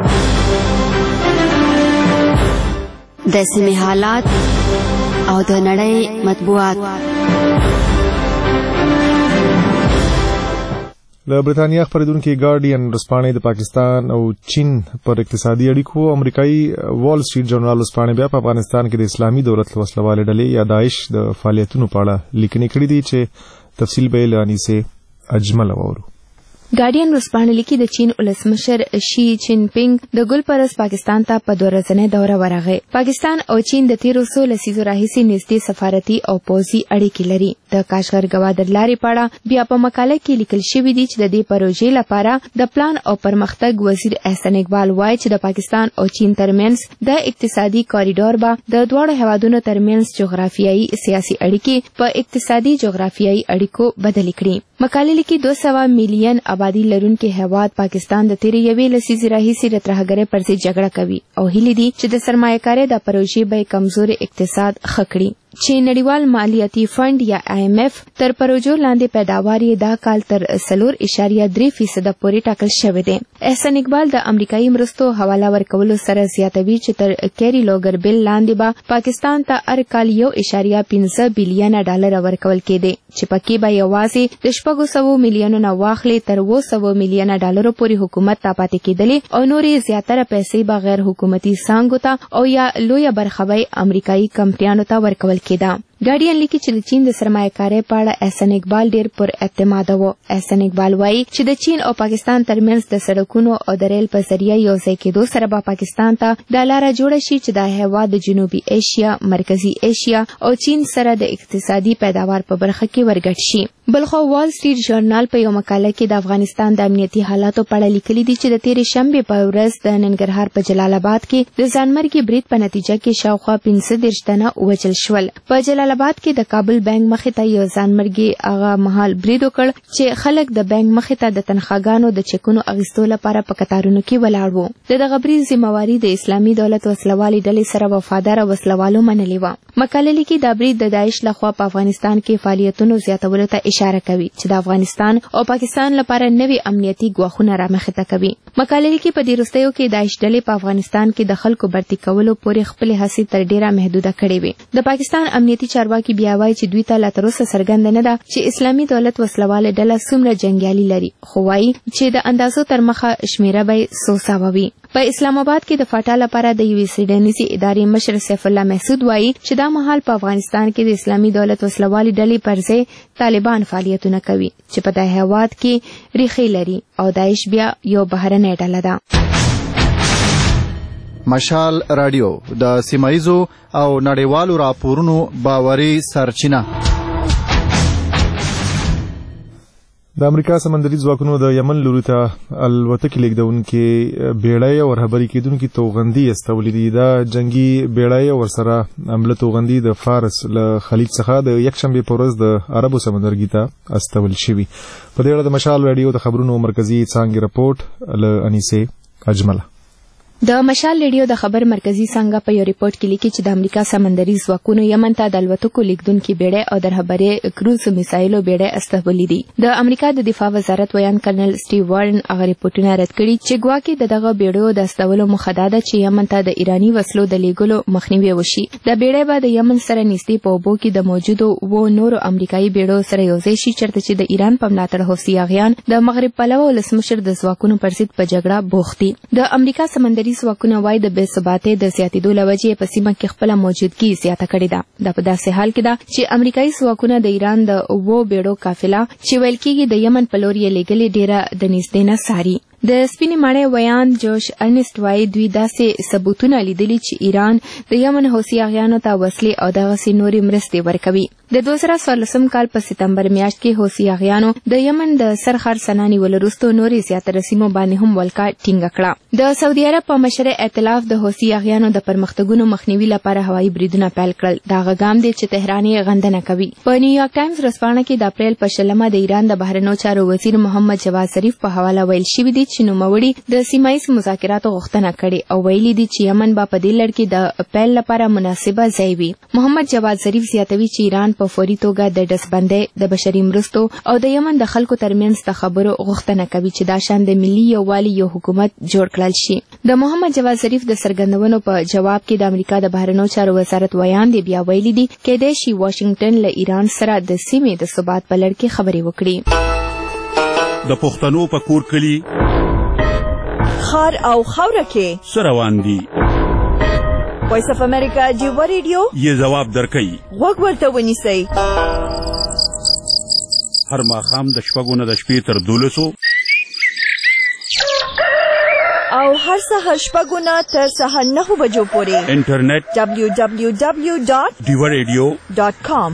د سیمې حالات او د نړۍ مطبوعات. له برتانیا خبرېدونکي ګارډین ورځپاڼې د پاکستان او چین پر اقتصادي اړیکو امریکایي وال سټریټ جورنال ورځپاڼې بیا په افغانستان کې د اسلامي دولت له وسلوالې ډلې یا داعش د فعالیتونو په اړه لیکنې کړې دي چې تفصیل به یې له انیسې اجمل واورو. ګارډین ورځپاڼه لیکي د چین ولسمشر شي جین پینګ د ګل پرس پاکستان ته په 2 ورځنۍ دوره ورغی. پاکستان او چین د 1300 لسیزو راهیسې نږدې سفارتي او پوځي اړیکې لري. د کاشغر ګوادر لارې په اړه بیا په مقاله کې لیکل شوی دی چې د دې پروژې لپاره د پلان او پرمختګ وزیر احسان اقبال وایي چې د پاکستان او چین ترمنځ د اقتصادي کوریډور به د دوه هیوادونو ترمنځ جغرافیایي سیاسي اړیکې په اقتصادي جغرافیایي اړیکو بدل کړي. مقاله لیکي 200 میلیون آبادی لرونکي هیواد پاکستان د تیرې یوې لسیزې راهیسې د ترهګرۍ پر ضد جګړه کوي او هیله دي چې د سرمایه‌کارۍ د پروژې به کمزوري اقتصاد ښه کړي. چې نړیوال مالیاتي فند یا IMF تر پروژو لاندې پیداوار یې دا کال تر 4.3% پورې ټاکل شوی دی. احسان اقبال د امریکایي مرستو حواله ورکولو سره زیاتوي چې تر کیری لوګر بل لاندې به پاکستان ته هر کال 1.5 بلین ډالر ورکول کېدی چې پکې به یوازې د 600 میلیونو نه واخلې تر 200 میلیون ډالر پورې حکومت ته پاتې کېدلې او نورې زیاتره پیسې به غیر حکومتي څانګو ته او یا لویه برخه به امریکایي کمپنیانو ته ورکول کېده. ګارډین لیکي چې د چین د سرمایه‌کارۍ په اړه احسان اقبال ډیر پر اعتماد و. احسان اقبال وایي چې د چین او پاکستان ترمنځ د سړکونو او د ریل په ذریعہ یو ځای کېدو سره به پاکستان ته د لاره جوړه شي چې د هیواد د جنوبي ایشیا، مرکزی ایشیا او چین سره د اقتصادي پیداوار په برخه کې ورګډ شي. بلخو وال سټریټ جورنال په یو مقاله کې د افغانستان د امنیتي حالاتو په اړه لیکلي دي چې د تیرې شنبې په ورځ د ننګرهار په جلال آباد کې د ځانمرګي برید په نتیجه کې شاوخوا 15 تنه وژل شول. په جلال آباد کې د کابل بانک مخې ته یو ځانمرګي هغه مهال برید وکړ چې خلک د بانک مخې ته د تنخواګانو د چکونو اخیستو لپاره په قطارونو کې ولاړ وو. دغه برید ذمہواری د اسلامي دولت وسلوالې ډلې سره وفادار وسلوالو منلې و. مقاله لیکي دا برید د داعش لخوا په افغانستان کې فعالیتونو زیاتولو ته اشاره کوي چې د افغانستان او پاکستان لپاره نوي امنیتي ګواښونه رامخې ته کوي. مقاله لیکي په دې وروستیو کې داعش ډلې په افغانستان کې د خلکو برتي کولو پورې خپل هڅې تر ډیره محدوده کړې وي. د پاکستان امنیتي چارواکي بیا وایي چې دوی ته لا تر اوسه څرګنده نه ده چې اسلامي دولت وسلواله ډله څومره جنګیالي لري، خو وایي چې د اندازو تر مخه شمیره به څو سوه وي. په اسلام آباد کې د فاټا لپاره د یوې څېړنیزې ادارې مشر سیف الله محسود وایي چې دا مهال په افغانستان کې د اسلامي دولت وسلوالې ډلې پر ځای طالبان فعالیتونه کوي چې په دې هیواد کې ریښې لري او داعش بیا یو بهرنۍ ډله ده. مشال رادیو د سیمایزو او نړیوالو راپورونو باوري سرچینه. د امریکا سمندري ځواکونو د یمن لوري ته الوتکې لیږدونکې بیړۍ او رهبري کېدونکي توغندي استولې دي. دا جنگي بیړۍ او ورسره حمله توغندي د فارس له خلیج څخه د یکشنبې په ورځ د عربو سمندرګي ته استول شوي. په دې اړه د مشال رادیو د خبرونو مرکزي څانګې رپورټ له انیسې اجمله. د مشال ریډیو د خبر مرکزی څنګه په یو ریپورت کې لیکي چې د امریکا سمندري ځواکونو یمن ته د الوتکو لیږدونکي بیړۍ او د رهبرۍ کروز میسایلو بیړۍ استولې دي. د امریکا د دفاع وزارت ویان کرنل سټیو وارن هغه ریپورتونه رد کړي چې ګواکې د دغه بیړیو د استولو موخه دا ده چې یمن ته د ایراني وسلو د لیږلو مخنیوي وشي. د بیړۍ به د یمن سره نږدې په اوبو کې د موجودو نورو امریکایي بیړیو سره یوځای شي چېرته چې د ایران په ملاتړ حوثي اغیان د مغرب پلوه ولسمشر د ځواکونو پر ضد په جګړه بوخت دي. د امریکا سمندري ځواکونه وايي د بې ثباتۍ د زیاتېدو له وجې په سیمه کې خپله موجودګي زیاته کړې ده. دا په داسې حال کې ده چې امریکایي ځواکونه د ایران د 7 بیړیو قافله چې ویل کېږي د یمن په لور یې لیږلې ډېره د نږدې نه څاري. د سپینې ماڼۍ ویان جوش ارنسټ وایي دوی داسې ثبوتونه لیدلي چې ایران د یمن حوثي اغیانو ته وسلې او دغسې نورې مرستې ورکوي. د 2014 کال په سپتمبر میاشت کې حوثي اغیانو د یمن د سرخر سنا نیولو وروسته نورې زیاتره سیمو باندې هم ولکه ټینګه کړه. د سعودي عرب په مشر ائتلاف د حوثي اغیانو د پرمختګونو مخنیوي لپاره هوایي بریدونه پیل کړل. دا هغه ګام دی چې تهران یې غندنه کوي. په نیویارک ټایمز ورځپاڼه کې د اپریل په 20 د ایران د بهرنیو چارو وزیر محمد جواد ظریف په حواله ویل شوي دي چې نوموړي د سیمایي مذاکراتو غوښتنه کړې او ویلي دي چې یمن به په دې لړ کې د پیل لپاره مناسبه ځای وي. محمد جواد ظریف زیاتوي چې ایران په فوري توګه د ډسبندۍ د بشري مرستو او د یمن د خلکو ترمنځ د خبرو غوښتنه کوي چې دا شان د ملي یووالي یو حکومت جوړ کړل شي. د محمد جواد ظریف د څرګندونو په جواب کې د امریکا د بهرنیو چارو وزارت ویان دی بیا ویلي دي کېدای شي واشنگټن له ایران سره د سیمې د ثبات په لړ کې خبرې وکړي. د پښتنو په کور کلی خار او خاوره کې څه روان دي. وایس اف امریکا جیبه ریډیو یې ځواب درکوي. غوږ ورته ونیسئ. هر ماښام د 6 نه د شپې تر 12 او هر سهار 6 نه تر سهار 9 بجو پورې انټرنیټ www.diwaradio.com.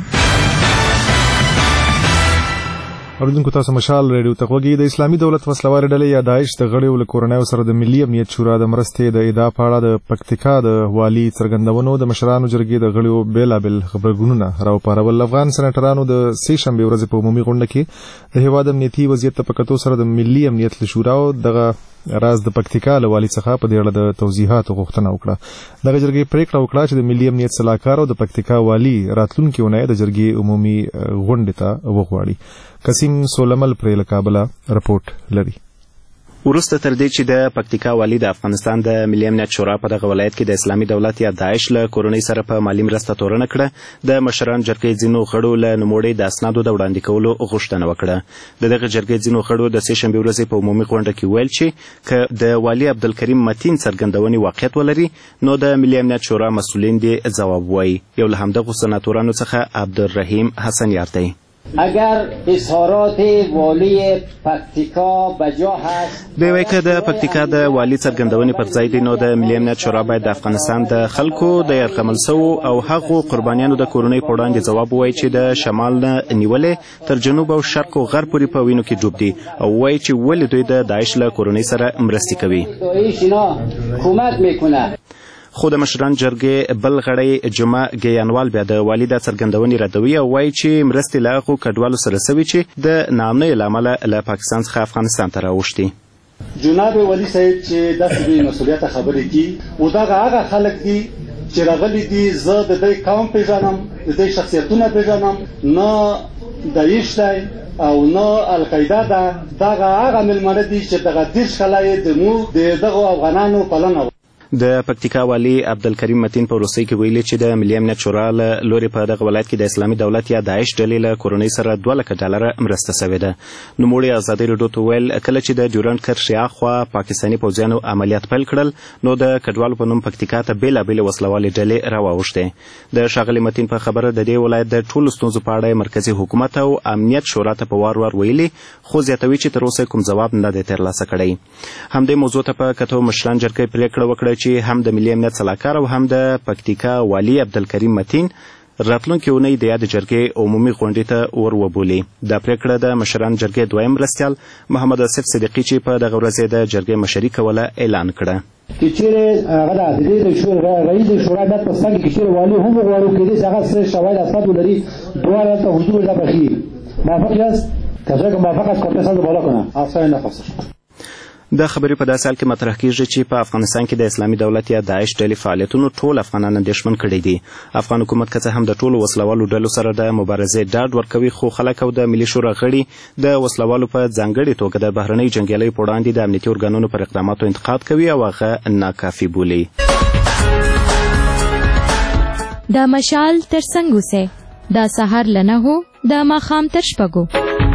اوریدونکو تاسو مشال ریډیو ته غوږی. د اسلامي دولت وسلوارې ډلې یا داعش د غړیو له کورنیو سره د ملي امنیت شورا د مرستې د ادعا په اړه د پکتیکا د والي څرګندونو د مشرانو جرګې د غړیو بیلابل خبرګونونه راوپارول. افغان سېنیټرانو د سې شنبې ورځې په عمومي غونډه کې د هیواد امنیتي وضعیت په کتو سره د ملي امنیت له شورا او دغه راز د پکتیکا له والي څخه په دې اړه د توضیحاتو غوښتنه وکړه. دغه جرګې پریکړه وکړه چې د ملي امنیت سلاکار او د پکتیکا والي راتلونکي اونۍ د جرګې عمومي غونډې ته وغواړي. قسیم سولمل پرې له کابله رپورټ لري. وروسته تر دې چې د پکتیکا والي د افغانستان د ملي امنیت شورا په دغه ولایت کې د اسلامي دولت یا داعش له کورنۍ سره په مالي مرسته تورنه کړه، د مشران جرګې ځینو غړو له نوموړي د اسنادو د وړاندې کولو غوښتنه وکړه. د دغه جرګې ځینو غړو د سې شنبې ورځې په عمومي غونډه کې ویل چې که د والي عبدالکریم متین څرګندونې واقعیت ولري نو د ملي امنیت شورا مسؤلین دې ځواب وایي. یو له همدغو سناتورانو څخه عبدالرحیم حسن یار دی. اگر اظهارات والی پکتیکا بجا هست دوی وایي که د پکتیکا د والي څرګندونې پر ځای دي نو د ملي امنیت شورا باید د افغانستان د خلکو د یرغمل سوو او هغو قربانیانو د کورنۍ په وړاندې ځواب ووایي چې د شمال نه نیولې تر جنوب او شرق او غرب پورې په وینو کې ډوب دي او وایي چې ولې دوی د داعش له کورنۍ سره مرستې کوي. خو د مشران جرګې بل غړی جمعه ګیانوال بیا د والي د څرګندونې ردوي او وایي چې مرستې له هغو کډوالو سره سوي چې د ناامنیو له امله له پاکستان څخه افغانستان ته راوښتي. جناب والي صاحب چې داسې بې مسؤلیته خبرې کوي او دغه هغه خلک دي چې راغلي دي. زه د دوی قوم پېژنم، د دوی شخصیتونه پېژنم، نه داعش دی او نه القاعده ده. دغه هغه مېلمانه دي چې دغه 30 کاله یې زموږ د دغو افغانانو پالنه. د پکتیکا والي عبدالکریم متین په وروستۍ کې ویلي چې د ملي امنیت شورا له لورې په دغه ولایت کې د اسلامي دولت یا داعش ډلې له کورنۍ سره $2,00,000 مرسته سوې ده. نوموړي ازادي راډیو ته ویل کله چې د ډیورنډ کرښې اخوا پاکستاني پوځیانو عملیات پیل کړل نو د کډوالو په نوم پکتیکا ته بېلابېلې وسلوالې ډلې راواوښتې. د ښاغلي متین په خبره د دې ولایت د ټولو ستونزو په اړه مرکزي حکومت او امنیت شورا ته په وار وار ویلي، خو زیاتوي چې تر اوسه کوم ځواب نه دی ترلاسه کړی. همدې موضوع ته په کتو مشران جرګې پرېکړه وکړه چې هم د ملي امنیت سلاکار او هم د پکتیکا والي عبدالکریم متین راتلونکي اونۍ د یاد جرګې عمومي غونډې ته ور وبولي. دا پرېکړه د مشران جرګې دویم مرستیال محمد اسف صدیقي چې په دغه ورځ د جرګې مشري کوله اعلان کړه. که چیرې هغه د عدلیې د رئیس شورا د پسند کې چیرې والي هم وغواړو کېدای شي هغه څه شواهد اسناد ولري دواړه ته حضور ده بخیر موافق یاست؟ که څوک موافق است کارت سند بالا کنه افسر نخواست. دا خبرې په داسې حال کې مطرح کېږي چې په افغانستان کې د اسلامي دولت یا داعش ډلې فعالیتونو ټول افغانان اندېښمن کړي دي. افغان حکومت که څه هم د ټولو وسلوالو ډلو سره د مبارزې ډاډ ورکوي، خو خلک او د ملي شورا غړي د وسلوالو په ځانګړې توګه د بهرنیو جنګیالیو په وړاندې د امنیتي ارګانونو پر اقداماتو انتقاد کوي او هغه ناکافي بولي. دا مشال تر څنګ اوسئ، دا سهار له 9 د ماښام تر 6.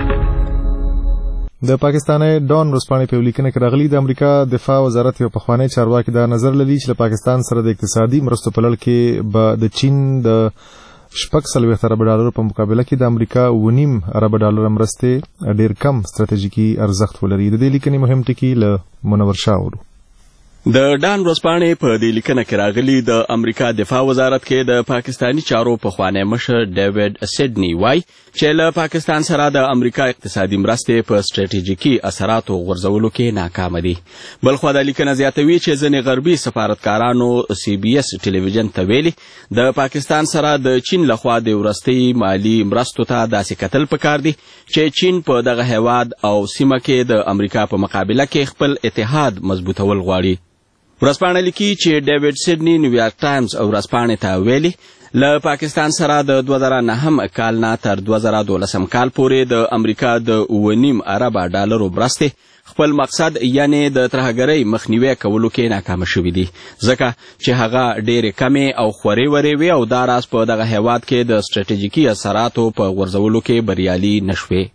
د پاکستاني ډان ورځپاڼې په لیکنه کې راغلي د امریکا دفاع وزارت یو پخوانی چارواکي دا نظر لري چې له پاکستان سره د اقتصادي مرستو په لړ کې به د چین د $40 ارب په مقابله کې د امریکا $9 ارب مرستې ډیر کم ستراتیژیکي ارزښت ولري. د دې لیکنې مهم ټکي له منور شاه اورو. د ډان ورځپاڼې په دې لیکنه کې راغلي د امریکا دفاع وزارت کې د پاکستاني چارو پخوانی مشر ډیوډ سیډني وایي چې له پاکستان سره د امریکا اقتصادي مرستې په سټریټیژیکي اثراتو غورځولو کې ناکامه دي. بلخوا دا لیکنه زیاتوي چې ځینې غربي سفارتکارانو CBS ټلویزیون ته ویلي د پاکستان سره د چین لخوا د وروستۍ مالي مرستو ته داسې کتل پکار دي چې چین په دغه هیواد او سیمه کې د امریکا په مقابله کې خپل اتحاد مضبوطول غواړي. ورځپاڼه لیکي چې ډیوډ سیډني نیویارک ټایمز او ورځپاڼې ته ویلي له پاکستان سره د 2009 کال نه تر 2012 کال پورې د امریکا د $9 ارب مرستې خپل مقصد یعنی د ترهګرۍ مخنیوي کولو کې ناکام شوي دي، ځکه چې هغه ډېرې کمې او خورې ورې وي او دا راز په دغه هیواد کې د سټریټیژیکي اثراتو په غورځولو کې بریالي نشوي.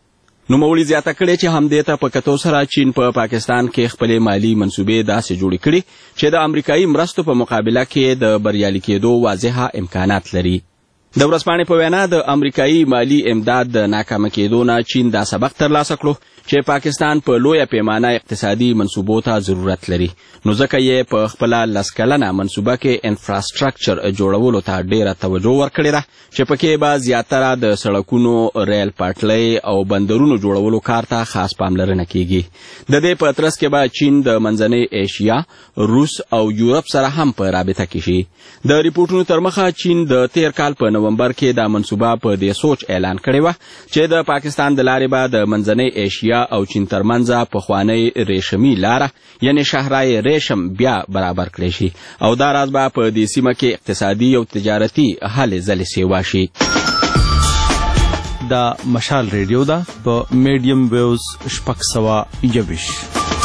نوموړي زیاته کړې چې همدې ته په کتو سره چین په پاکستان کې خپلې مالي منصوبې داسې جوړې کړي چې د امریکایي مرستو په مقابله کې د بریالي کېدو واضحه امکانات لري. د ورځپاڼې په وینا د امریکایي مالي امداد د ناکامه کېدو نه چین دا سبق ترلاسه کړو چې پاکستان په لویه پیمانه اقتصادي منصوبو ته ضرورت لري، نو ځکه یې په خپله 10 کلنه منصوبه کې انفراستراکچر جوړولو ته ډیره توجه ورکړې ده چې پکې به زیاتره د سړکونو، ریل پټلۍ او بندرونو جوړولو کار ته خاص پاملرنه کیږي. د دې په ترڅ کې به چین د منځنۍ ایشیا، روس او یورپ سره هم په رابطه کې شي. د ریپورټونو تر مخه چین د تیر کال په نومبر کې دا منصوبه په دې سوچ اعلان کړې وه چې د پاکستان د لارې به د منځنۍ ایشیا او چین ترمنځ پخوانۍ ریشمي لاره یعنی شهرهای ریشم بیا برابر کړی شي او دا راز به په دې سیمه کې اقتصادي او تجارتي هلې ځلې سیوا شي. دا مشال ریډیو ده په میډیم ویوز 621.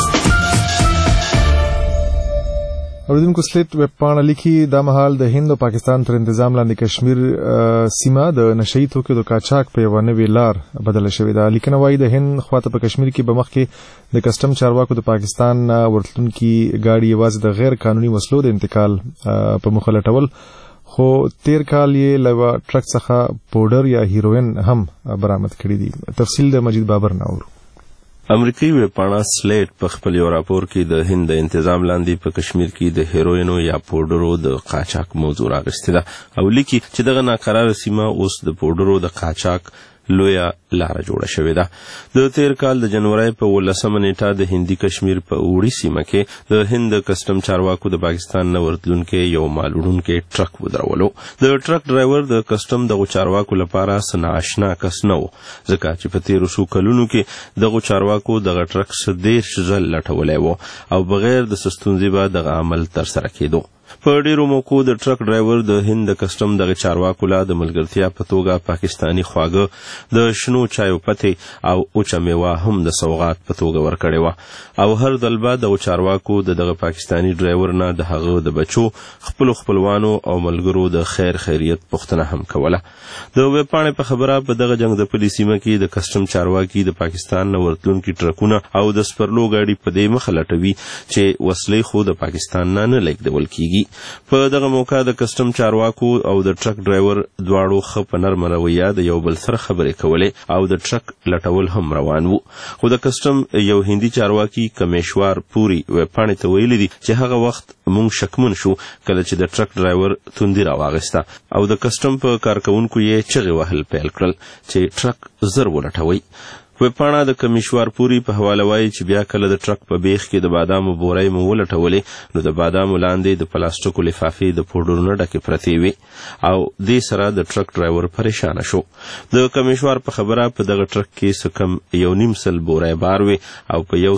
اوریدونکو سلیټ ویب پاڼه لیکي دا مهال د هند او پاکستان تر انتظام لاندې کشمیر سیمه د نشئی توکو د قاچاق په یوه نوې لار بدله شوې ده. لیکنه وایي د هند خواته په کشمیر کې به مخکې د کسټم چارواکو د پاکستان ورتلونکي ګاډي یوازې د غیر قانوني وسلو د انتقال په موخه لټول، خو تیر کال یې له ټرک څخه پوډر یا هیروین هم برآمد کړي دي. تفصیل د مجید بابر ناور. امریکایي ویبپاڼه سلیټ په خپل یو راپور کې د هند د انتظام لاندې په کشمیر کې د هیروینو یا پوډرو د قاچاق موضوع راغستې ده او لیکي چې دغه ناقراره سیمه اوس د پوډرو د قاچاق لویه لاره جوړه شوې ده. د تیر کال د جنوري په 18 نیټه د هندي کشمیر په اوړي سیمه کې د هند کسټم چارواکو د پاکستان نه ورتلونکي یو مال وړونکی ټرک ودرولو. د ټرک ډرایور د کسټم دغه چارواکو لپاره نااشنا کس نه و، ځکه چې په تیرو څو کلونو کې دغه چارواکو دغه ټرک 30 ځل لټولی و او بغیر د ستونزې به دغه عمل ترسره کېدو. په ډیرو موقعو د ټرک ډرایور د هند د کسټم دغه چارواکو لا د ملګرتیا په توګه پاکستاني خواږه د شنو چایو پتې او اوچه میوه هم د سوغات په توګه ورکړې وه او هر ځل به د چارواکو دغه پاکستاني ډرایور نه د هغه د بچو خپلوانو او ملګرو د خیر خیریت پوښتنه هم کوله. د ویبپاڼې په خبره په دغه جنگ د پولیس سیمه کې د کسټم چارواکي د پاکستان نه ورتلونکي ټرکونه او د سپرلو ګاډي په دې مخه لټوي چې وسلې خو د پاکستان نه لیږدول کیږي. په دغه موقع د کسټم چارواکو او د ټرک ډرایور دواړو ښه په نرمه رویه د یو بل سره خبرې کولې او د ټرک لټول هم روان وو. خو د کسټم یو هندي چارواکي کمیشوار پوری ویبپاڼې ته ویلي دي چې هغه وخت موږ شکمن شو کله چې د ټرک ډرایور توندي راواغسته او د کسټم په کارکونکو یې چغې وهل پیل کړل چې ټرک زر ولټوي. ویبپاڼه د کمیشوار پوری په حواله وایي چې بیا کله د ټرک په بیخ کې د بادامو بورۍ مو ولټولې نو د بادامو لاندې د پلاستیکو لفافې د پوډرو نه ډکې پرتې وې او دې سره د ټرک ډرایور پریشانه شو. د کمیشوار په خبره په دغه ټرک کې څه کم 1.5 بورۍ بار وې او په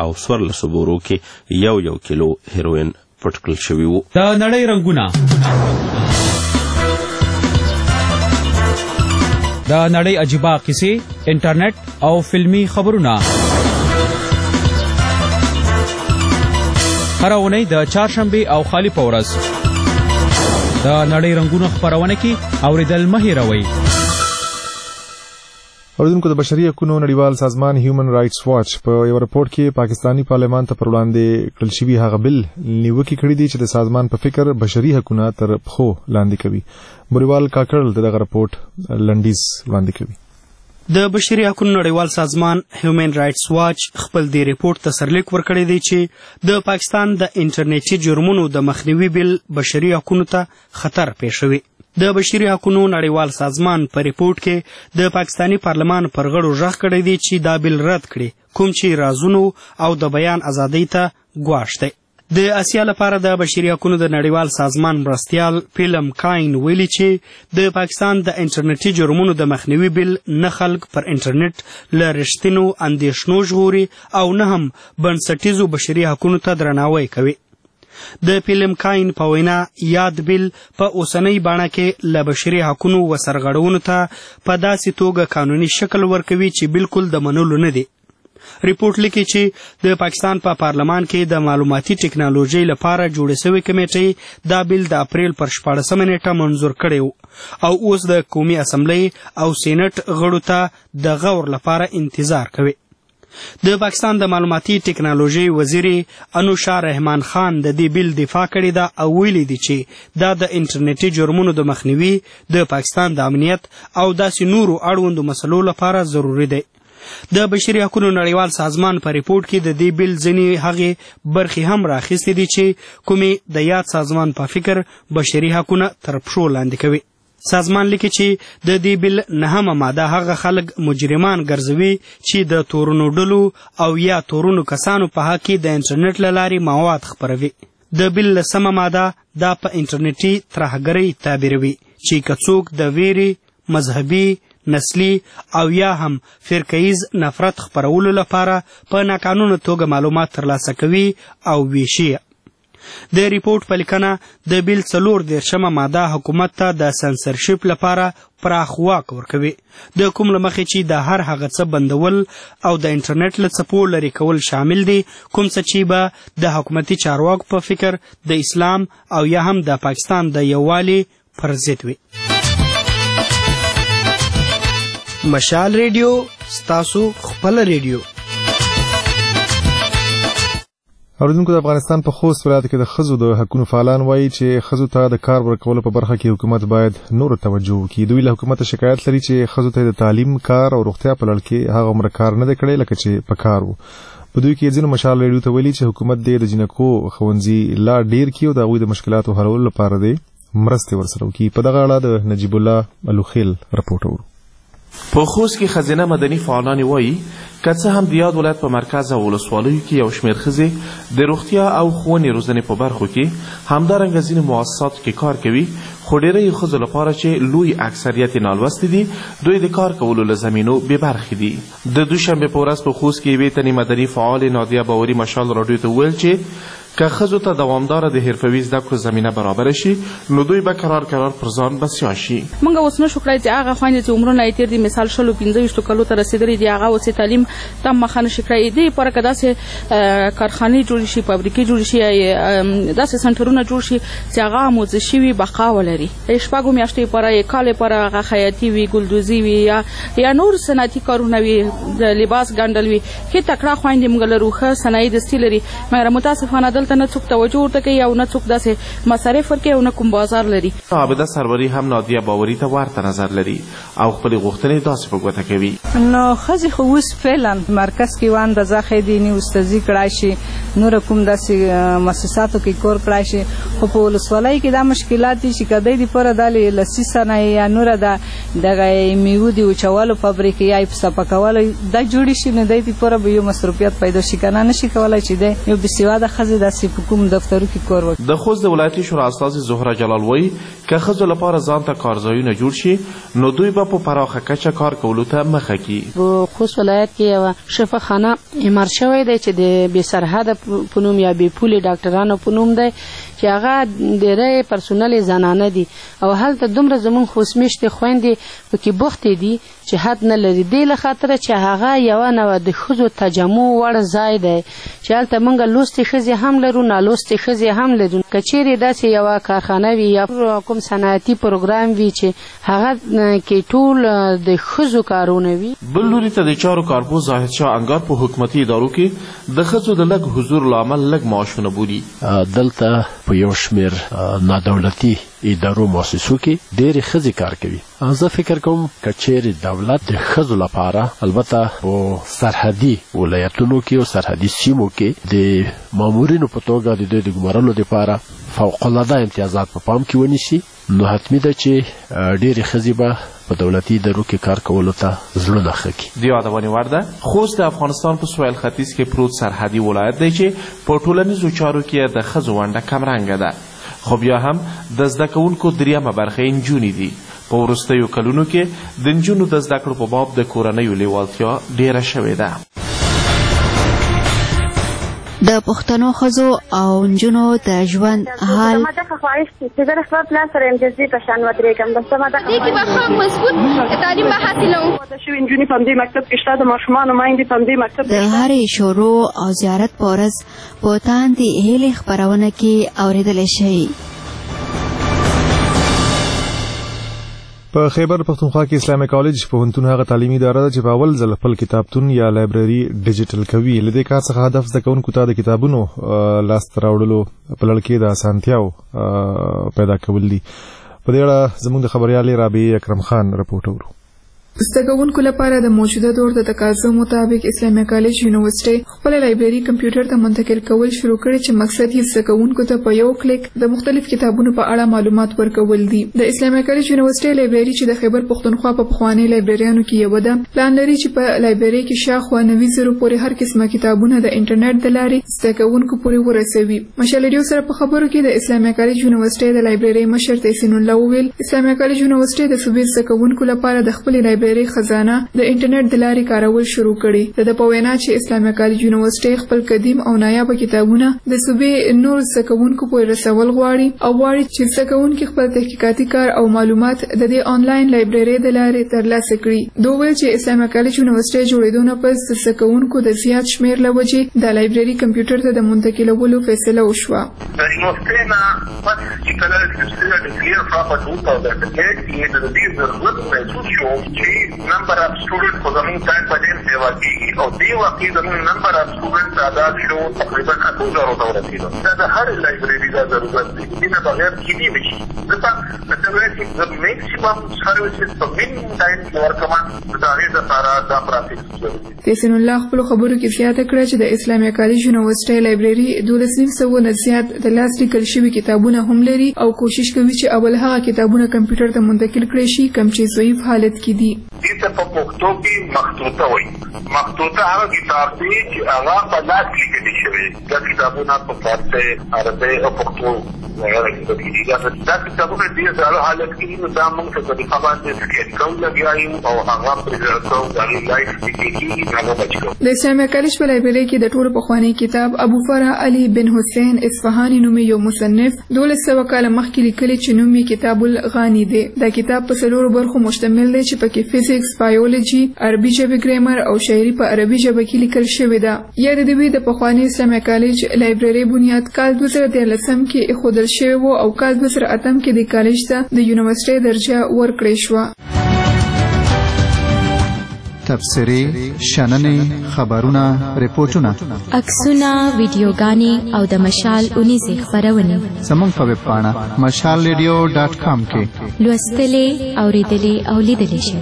114 بورو کې 1 کیلو هیروین پټ کړل شوي وو. د نړۍ رنګونه د نړۍ عجیبه کیسې، انټرنیټ او فلمی خبرونه هر اونۍ د چهارشنبې او خالی په ورځ د نړۍ رنګونه خپرونه کې اوریدل مه هېروئ. اوریدونکو د بشري حقوقو نړیوال سازمان هیومن رائټس واچ په یو رپورټ کې پاکستانی پارلمان ته پر وړاندې کړل شوي هغه بل نیوکې کړي دي چې د سازمان په فکر بشري حقوقونه تر پښو لاندې کوي. بوریوال کاکړل دغه رپورټ لنډیز وړاندې کوي. د بشري حقوقو نړیوال سازمان هیومن رائټس واچ خپل دی رپورټ ته سرلیک ورکړی دی چې د پاکستان د انټرنیټي جرمونو د مخنیوي بل بشري حقوقو ته خطر پېښوي. د بشري حقوقو نړیوال سازمان په ریپورټ کې د پاکستانی پارلمان پر غړو غږ کړی دی چې دا بل رد کړي کوم چې رازونو او د بیان ازادۍ ته ګواښ دی. د اسیا لپاره د بشري حقوقو د نړیوال سازمان مرستیال فیلم کاین ویلي چې د پاکستان د انټرنیټي جرمونو د مخنیوي بل نه خلک پر انټرنیټ له رښتینو اندېښنو ژغوري او نه هم بنسټیزو بشري حقوقو ته درناوی کوي. د فیلم کاین په وینا یاد بل په اوسنۍ بڼه کې له بشري حقوقو وسرغړونو ته په داسې توګه قانوني شکل ورکوي چې بالکل د منلو نه دي. ریپورت لیکي چې د پاکستان په پارلمان کې د معلوماتي ټکنالوژي لپاره جوړې شوې کمیټې دا بیل د اپریل پر 14 نیټه منظور کړی او اوس د قومي اسمبلی او سینټ غړو ته د غور لپاره انتظار کوي. د پاکستان د معلوماتي ټکنالوژي وزیر انوشا رحمان خان د دې بیل دفاع کړې ده او ویلي دي چې دا د انټرنیټي جرمونو د مخنیوي د پاکستان د امنیت او داسې نورو اړوندو مسلو لپاره ضروري دی. د بشري حقوقو نړیوال سازمان په ریپورت کې د دې بیل ځینې هغې برخې هم راخیستې دي چې کومې د یاد سازمان په فکر بشري حقونه تر پښو لاندې کوي. سازمان لیکي چې د دې بیل 9مه ماده هغه خلک مجرمان ګرځوي چې د تورونو ډلو او یا تورونو کسانو په حق کې د انټرنیټ له لارې مواد خپروي. د بیل 10مه ماده دا په انټرنیټي ترهګرۍ تعبیروي چې که څوک د ویرې، مذهبي، نسلي او یا هم فرقهیز نفرت خپرولو لپاره په ناقانونه توګه معلومات ترلاسه کوي او ویشي. د ریپورت په لیکنه د بیل 14مه ماده حکومت ته د سنسرشپ لپاره پراخ واک ورکوي، د کوم له مخې چې د هر هغه څه بندول او د انټرنیټ له څپو لرې کول شامل دي کوم څه چې به د حکومتي چارواکو په فکر د اسلام او یا هم د پاکستان د یووالي پر ضد وي. مشال ریډیو ستاسو خپل ریډیو. اوریدونکو د افغانستان په خوست ولایت کې د ښځو د حقوقو فعالان وایي چې ښځو ته د کار ورکولو په برخه کې حکومت باید نور توجه وکړي. دوی له حکومت شکایت لري چې ښځو ته د تعلیم، کار او روغتیا په لړ کې هغه عمر کار نه دی کړی لکه چې په کار وو. په دوی کې ځینو مشال ریډیو ته ویلي چې حکومت د جنکو ښوونځي لا ډیر کړي او د هغوی د مشکلاتو حلولو لپاره دی مرستې ورسره وکړي. په دغه اړه د نجیب الله الوخیل رپورټ اورو. په خوست کې ښځینه مدني فعالان وایي که څه هم د یاد ولایت په مرکز او ولسوالیو کې یو شمېر ښځې د روغتیا او ښوونې روزنې په برخو کې همدارنګه ځینې مؤسساتو کې کار کوي، خو ډېری ښځو لپاره چې لوی اکثریت یې نالوستې دي دوی د کار کولو له زمینو بې برخې دي. د دوشنبې په ورځ په خوست کې یوې تنې مدني فعالې نادیه باوري مشال راډیو ته وویل چې که ښځو ته دوامداره د حرفوي زده کړو زمینه برابره شي نو دوی به قرار پر ځان بسیا شي. موږ اوس نشو کړای چې هغه خویندې چې عمرونه یې تېر دي مثال 25 کالو ته رسېدلي دي هغه اوس تعلیم ته مخه نشي کړی. دې لپاره که داسې کارخانې جوړې شي، فابریکې جوړې شي، داسې سنټرونه جوړ شي چې هغه آموزشي وي، بقا ولري. 6 میاشتې لپاره کال لپاره هغه خیاطي وي، ګلدوزي وي یا نور صنعتي کارونه وي، د لباس ګنډل وي. کې تکړه خویندې موږ لرو، ښه صنایع دستي لري، مګر متاسفانه دلته نه څوک توجه ورته کوي او نه څوک داسې مصارف ورکوي او نه کوم بازار لري. عابده سروري هم نادیه باوري ته ورته نظر لري او خپلې غوښتنې داسې په ګوته کوي. نو ښځې خو اوس فعلا مرکز کې وان اندازه ښې دي، نه استاذي کړای شي، نور کوم داسې مؤسساتو کې کور کړای شي، خو په ولسوالۍ کې دا مشکلات دي چې که دی دپاره دا لسي صنایع یا نوره دغه میوو د وچولو فابریکې یا یې په صفا کولو دا جوړې شي نو دی دپاره به یو مصروفیت پیدا شي، که نه نشي کولی چې دی یو بېسواده ښځې داسې په کوم دفترو کې کور وکړي. د خوست د ولایتي شورا استازي زهره جلال وایي که ښځو لپاره ځان ته کارځایونه جوړ شي نو دوی به په پراخه کچه کار کولو ته مخه کړي. په خوست ولایت کې یوه شفاخانه اعمار شوی دی چې د بې سرحده په نوم یا بې پولې ډاکټرانو په نوم دی چې هغه ډېری پرسونل یې زنانه دي او هلته دومره زموږ خوست میشتې خویندې پکې بوختې دي چې حد نه لري. دې له خاطره چې هغه یوه نوه د ښځو تجمع وړ ځای دی چې هلته موږ لوستې ښځې هم لرو، نالوستې ښځې هم لرو. که چیرې داسې یوه کارخانه وي یا کوم صنعتي پروګرام وي چې هغه کې ټول د ښځو کارونه وي. بل لوري ته د چارو کارپوه زاهد شاه انګار په حکومتي ادارو کې د ښځو د لږ حضور له امله لږ معاشونه بولي. دلته په یو شمېر نادولتي ادارو مؤسسو کې ډېرې ښځې کار کوي. زه فکر کوم که چیرې دولت د ښځو لپاره البته په سرحدي ولایتونو کې او سرحدي سیمو کې د مامورینو په توګه د دوی د ګمارلو دپاره فوقالعاده امتیازات په پام کې ونیسي نو حتمي ده چې ډېرې ښځې به په دولتي ادارو کې کار کولو ته زړونه ښه کړي. د یادونې وړ ده خوست د افغانستان په سویل ختیځ کې پروت سرحدي ولایت دی چې په ټولنیزو چارو کې د ښځو ونډه کمرنګه ده، خو بیا هم د زده کوونکو دریمه برخه یې نجونې دي. په وروستیو کلونو کې د نجونو د زده کړو په باب د کورنیو لیوالتیا ډیره شوې ده. د پښتنو ښځو او نجونو د ژوند حال ما دغه خواهش چې زه د خپل پلار سره امجازي په شان ودرېږم بس ما دغه دې کې به ښه مضبوط تعلیم به حاصلوم واده شوي نجونې په همدې مکتب کې شته د ماشومانو میندې په همدې مکتب د هرې شروع او زیارت په ورځ په تاندې هیلې خپرونه کې اورېدلی شئ. په خیبر پختونخوا کې اسلامي کالج پوهنتون هغه تعلیمي اداره ده چې په اول ځل خپل کتابتون یا لایبرري ډیجیټل کوي. له دې کار څخه هدف زده کوونکو ته د کتابونو لاسته راوړلو په لړ کې د اسانتیاو پیدا کول دي. په دې اړه زموږ د خبريالې رابعه اکرم خان رپورټ ورو. زده کوونکو لپاره د موجوده دور د تقاضا مطابق اسلامي کالج یونیورسيټي خپل لایبرري کمپیوټر ته منتقل کول شروع کړي چې مقصد یې زده کوونکو ته په یو کلیک د مختلف کتابونو په اړه معلومات ورکول دي. د اسلامي کالج یونیورسيټي لایبرري چې د خیبر پختونخوا په پخواني لایبرریانو کې یو ده پلان لري چې په لایبرري کې شاوخوا 90 زره پورې هر قسمه کتابونه د انټرنیټ د لارې زده کوونکو پورې ورسوي. مشالریو سره په خبرو کې د اسلامي کالج یونیورسيټي د لایبرري مشر تحسین الله ویل اسلامي کالج یونیورسيټي د صوبې زده کوونکو لپاره د خپل لایبرري خزانه د انټرنیټ د لارې کارول شروع کړي. د په وینا چې اسلامي کالج یونیورسيټي خپل قدیم او نایابه کتابونه د صوبې نور زده کوونکو پورې رسول غواړي او غواړي چې زده کوونکي خپل تحقیقاتي کار او معلومات د دې آنلاین لایبرري د لارې ترلاسه کړي. دوی ویل چې اسلامي کالج یونیورسيټي جوړېدو نه پس د زده کوونکو د زیات شمېر له وجې د لایبرري کمپیوټر ته د منتقلولو فیصله وشوه. د یونیورسيټي نه پس چې کله د کلیر په 2008 کې د دې ضرورت محسوس شو چې نمبر اف سټوډنټ په زموږ ځای په ډېر سیوا کېږي او دې وخت کې زموږ نمبر اف سټوډنټ تعداد شو تقریبا 2000 ته ورسېدو. دا د هر لایبرري دا ضرورت دی چې نه بغیر کېدی نشي. ځکه د د میکسیمم سروسز په منیمم ټایم کې ورکوم د هغې دپاره دا پراسس ضروري. تحسین الله خپلو خبرو کې زیاته کړه چې د اسلامي کالج یونیورسيټي لایبرري 12,900 نه زیات د لاس لیکل شوي کتابونه هم لري او کوشش کوي چې اول هغه کتابونه کمپیوټر ته منتقل کړي شي کوم چې ضعیف حالت کې دي. دې ته په پښتو کې مخطوطه وایي. مخطوطه هغه کتاب دی چې هغه په لاس لیکل شوی. دا کتابونه په فارسي، عربي او پښتو وغیره کې دي. دا کتابونه دې ځاله حالت کې نو دا موږ ته د خبرې سکین کوم لګیایو او هغه پرېږدو کوم د لایف کې هغه بچو. د اسلامي کالج په لایبرري کې د ټولو پخوانی کتاب ابو فرح علي بن حسین اصفهاني نومي یو مصنف 1200 کاله مخکې لیکلی چې نوم یې کتاب الغانی دی. دا کتاب په څلورو برخو مشتمل دی چې پکې فزیکس، بایولوژي، عربي ژبې ګرامر او شاعري په عربي ژبه کې لیکل شوې ده. یا د دوی د پخواني اسلامي کالج لایبرري بنیاد کال 2013 کې ایښودل شوی و او کال 2008 کې د کالج ته د یونیورسيټي درجه ورکړې شوه. تبصرې، شننې، خبرونه، ریپورټونه، عکسونه، ویډیوګانې او د مشال اونیزې خپرونې زموږ په ویب پاڼه mashalradio.com کې لوستلې، اورېدلې او لیدلې شئ.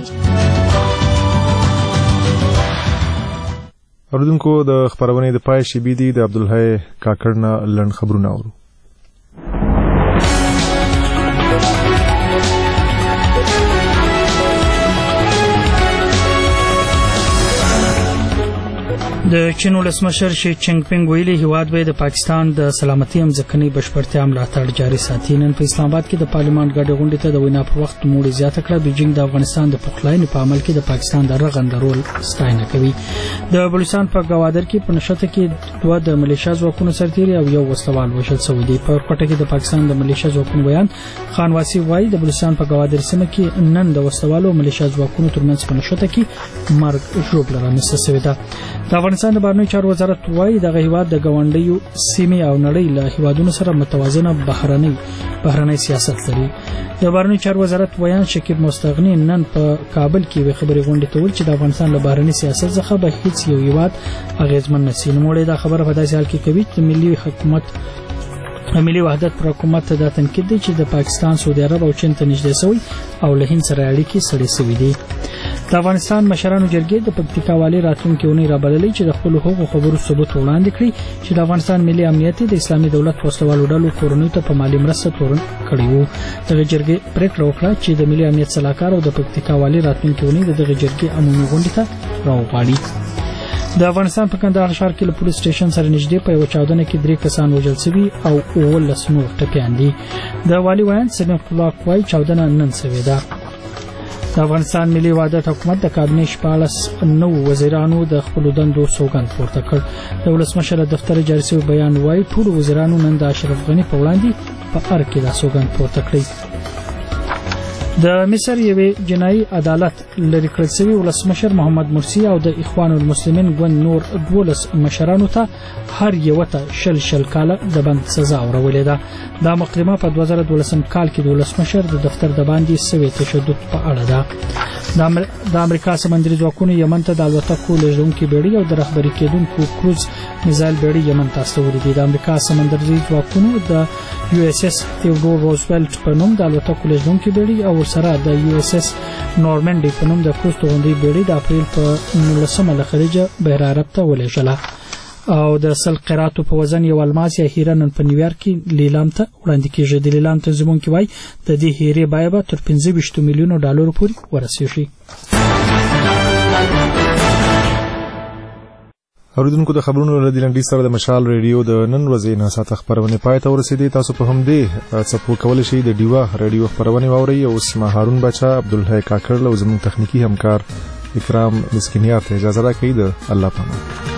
اوریدونکو د خبرونې د پای شیبې دي د عبدالحی کاکړ نه لنډ خبرونه اورو. د چین ولسمشر شي جینګ پینګ ویلي هیواد به د پاکستان د سلامتي ځمکنۍ بشپړتیا ملاتړ جاري ساتي. نن په اسلام آباد کې د پارلیمان غړي غونډې ته د وینا پر وخت موړ زیاته کړه. بیجینګ د افغانستان د پخلاینې په عمل کې د پاکستان د رغنده رول ستاینه کوي. د بلوچستان په گوادر کې په نشته کې دوه د ملیشیا ځواکونو سرتیري او یو وسلوال وژل شوی دی. په کوټه کې د پاکستان د ملیشیا ځواکونو بیان خان واسی وایي د بلوچستان په گوادر سیمه کې نن د وسلوالو ملیشیا ځواکونو ترمنځ په نشته کې مرګ ژوبله رامنځته شوې ده. د افغانستان د بهرنیو چارو وزارت وایي دغه هیواد د ګاونډیو سیمې او نړۍ له هیوادونو سره متوازنه بهرنی سیاست لري. د بهرنیو چارو وزارت ویان شکیب مستغنی نن په کابل کې وی خبري غونډه ته ویل چې د افغانستان له بهرنی سیاست څخه به هیڅ یو هیواد اغیزمن نشي. نو دا خبره په داسې حال کې کوي چې ملي وحدت پر حکومت دا تنقید دی چې د پاکستان، سعودي عرب او چین ته نږدې شوی او له هند سره اړیکې سړې شوې دي. د افغانستان مشرانو جرګې د پکتیکا والي راتلونکي اونۍ رابللې چې د خپل حقوقو خبرو ثبوت وړاندې کړي چې د افغانستان ملي امنیت د اسلامي دولت وسلوالو ډلو کورنۍ ته په مالی مرسته تورن کړی وو. دغه جرګې پریکړه وکړه چې د ملي امنیت صلاحکار او د پکتیکا والي راتلونکي اونۍ دغه جرګې عمومي غونډه ته راوغواړي. د افغانستان په کندهار ښار کې له پولیس سټیشن سره نږدې په یو چاودنه کې 3 کسان وژل شوي او 19 نور ټپیان دي. د والي ویان سمیم الله وایي چاودنه نن شوې ده. د افغانستان ملي وحدت حکومت د کابینې 14 وزیرانو د خپل دندو سوګند پورته کړ. د ولسمشر دفتر جاري شوی بیان وايي ټول وزیرانو نن د اشرف غنی په وړاندې په ار کې د سوګند پورته کړی. د مصر یوې جنایي عدالت لري کړل شوی ولسمشر محمد مرسی او د اخوان المسلمین ګوند نور 12 مشرانو ته هر یو ته شل کاله د بند سزا ورولې ده. دا مقدمه په 2012 کال کې د ولسمشر د دفتر د باندې سوي تشدد په اړه ده. د امریکا سمندري ځواکونو یمن ته د الوتکو لېږدونکي بیړۍ او د رهبري کېدونکو کروز میزایل بیړۍ یمن ته استولې دي. د امریکا سمندري ځواکونو د USS تیودور روزولټ په نوم د الوتکو لېږدونکي بیړۍ او سره د USS نورمنډي په نوم د کروز توغندۍ بیړۍ د اپریل په 19 له خلیجه بحر عرب ته ولېږله او د 10 قراتو په وزن یو الماس یا هیره نن په نیویارک کې لیلام ته وړاندې کیږي. د لیلام تنظیمونکي وایي د دې هیرې بیه به تر 25 میلیونو ډالرو پورې ورسیږي. اوریدونکو د خبرونو له لنډۍ سره د مشال ریډیو د نن ورځې نه ساعت خبرونه پای ته ورسېدې. تاسو په همدې څپو کول شي د ډیوا ریډیو خبرونه واوري او اسمه هارون بچا عبدالحی کاکړ او زموږ تخنیکی همکار اکرام مسکینیار ته اجازه راکړئ. د الله پامان.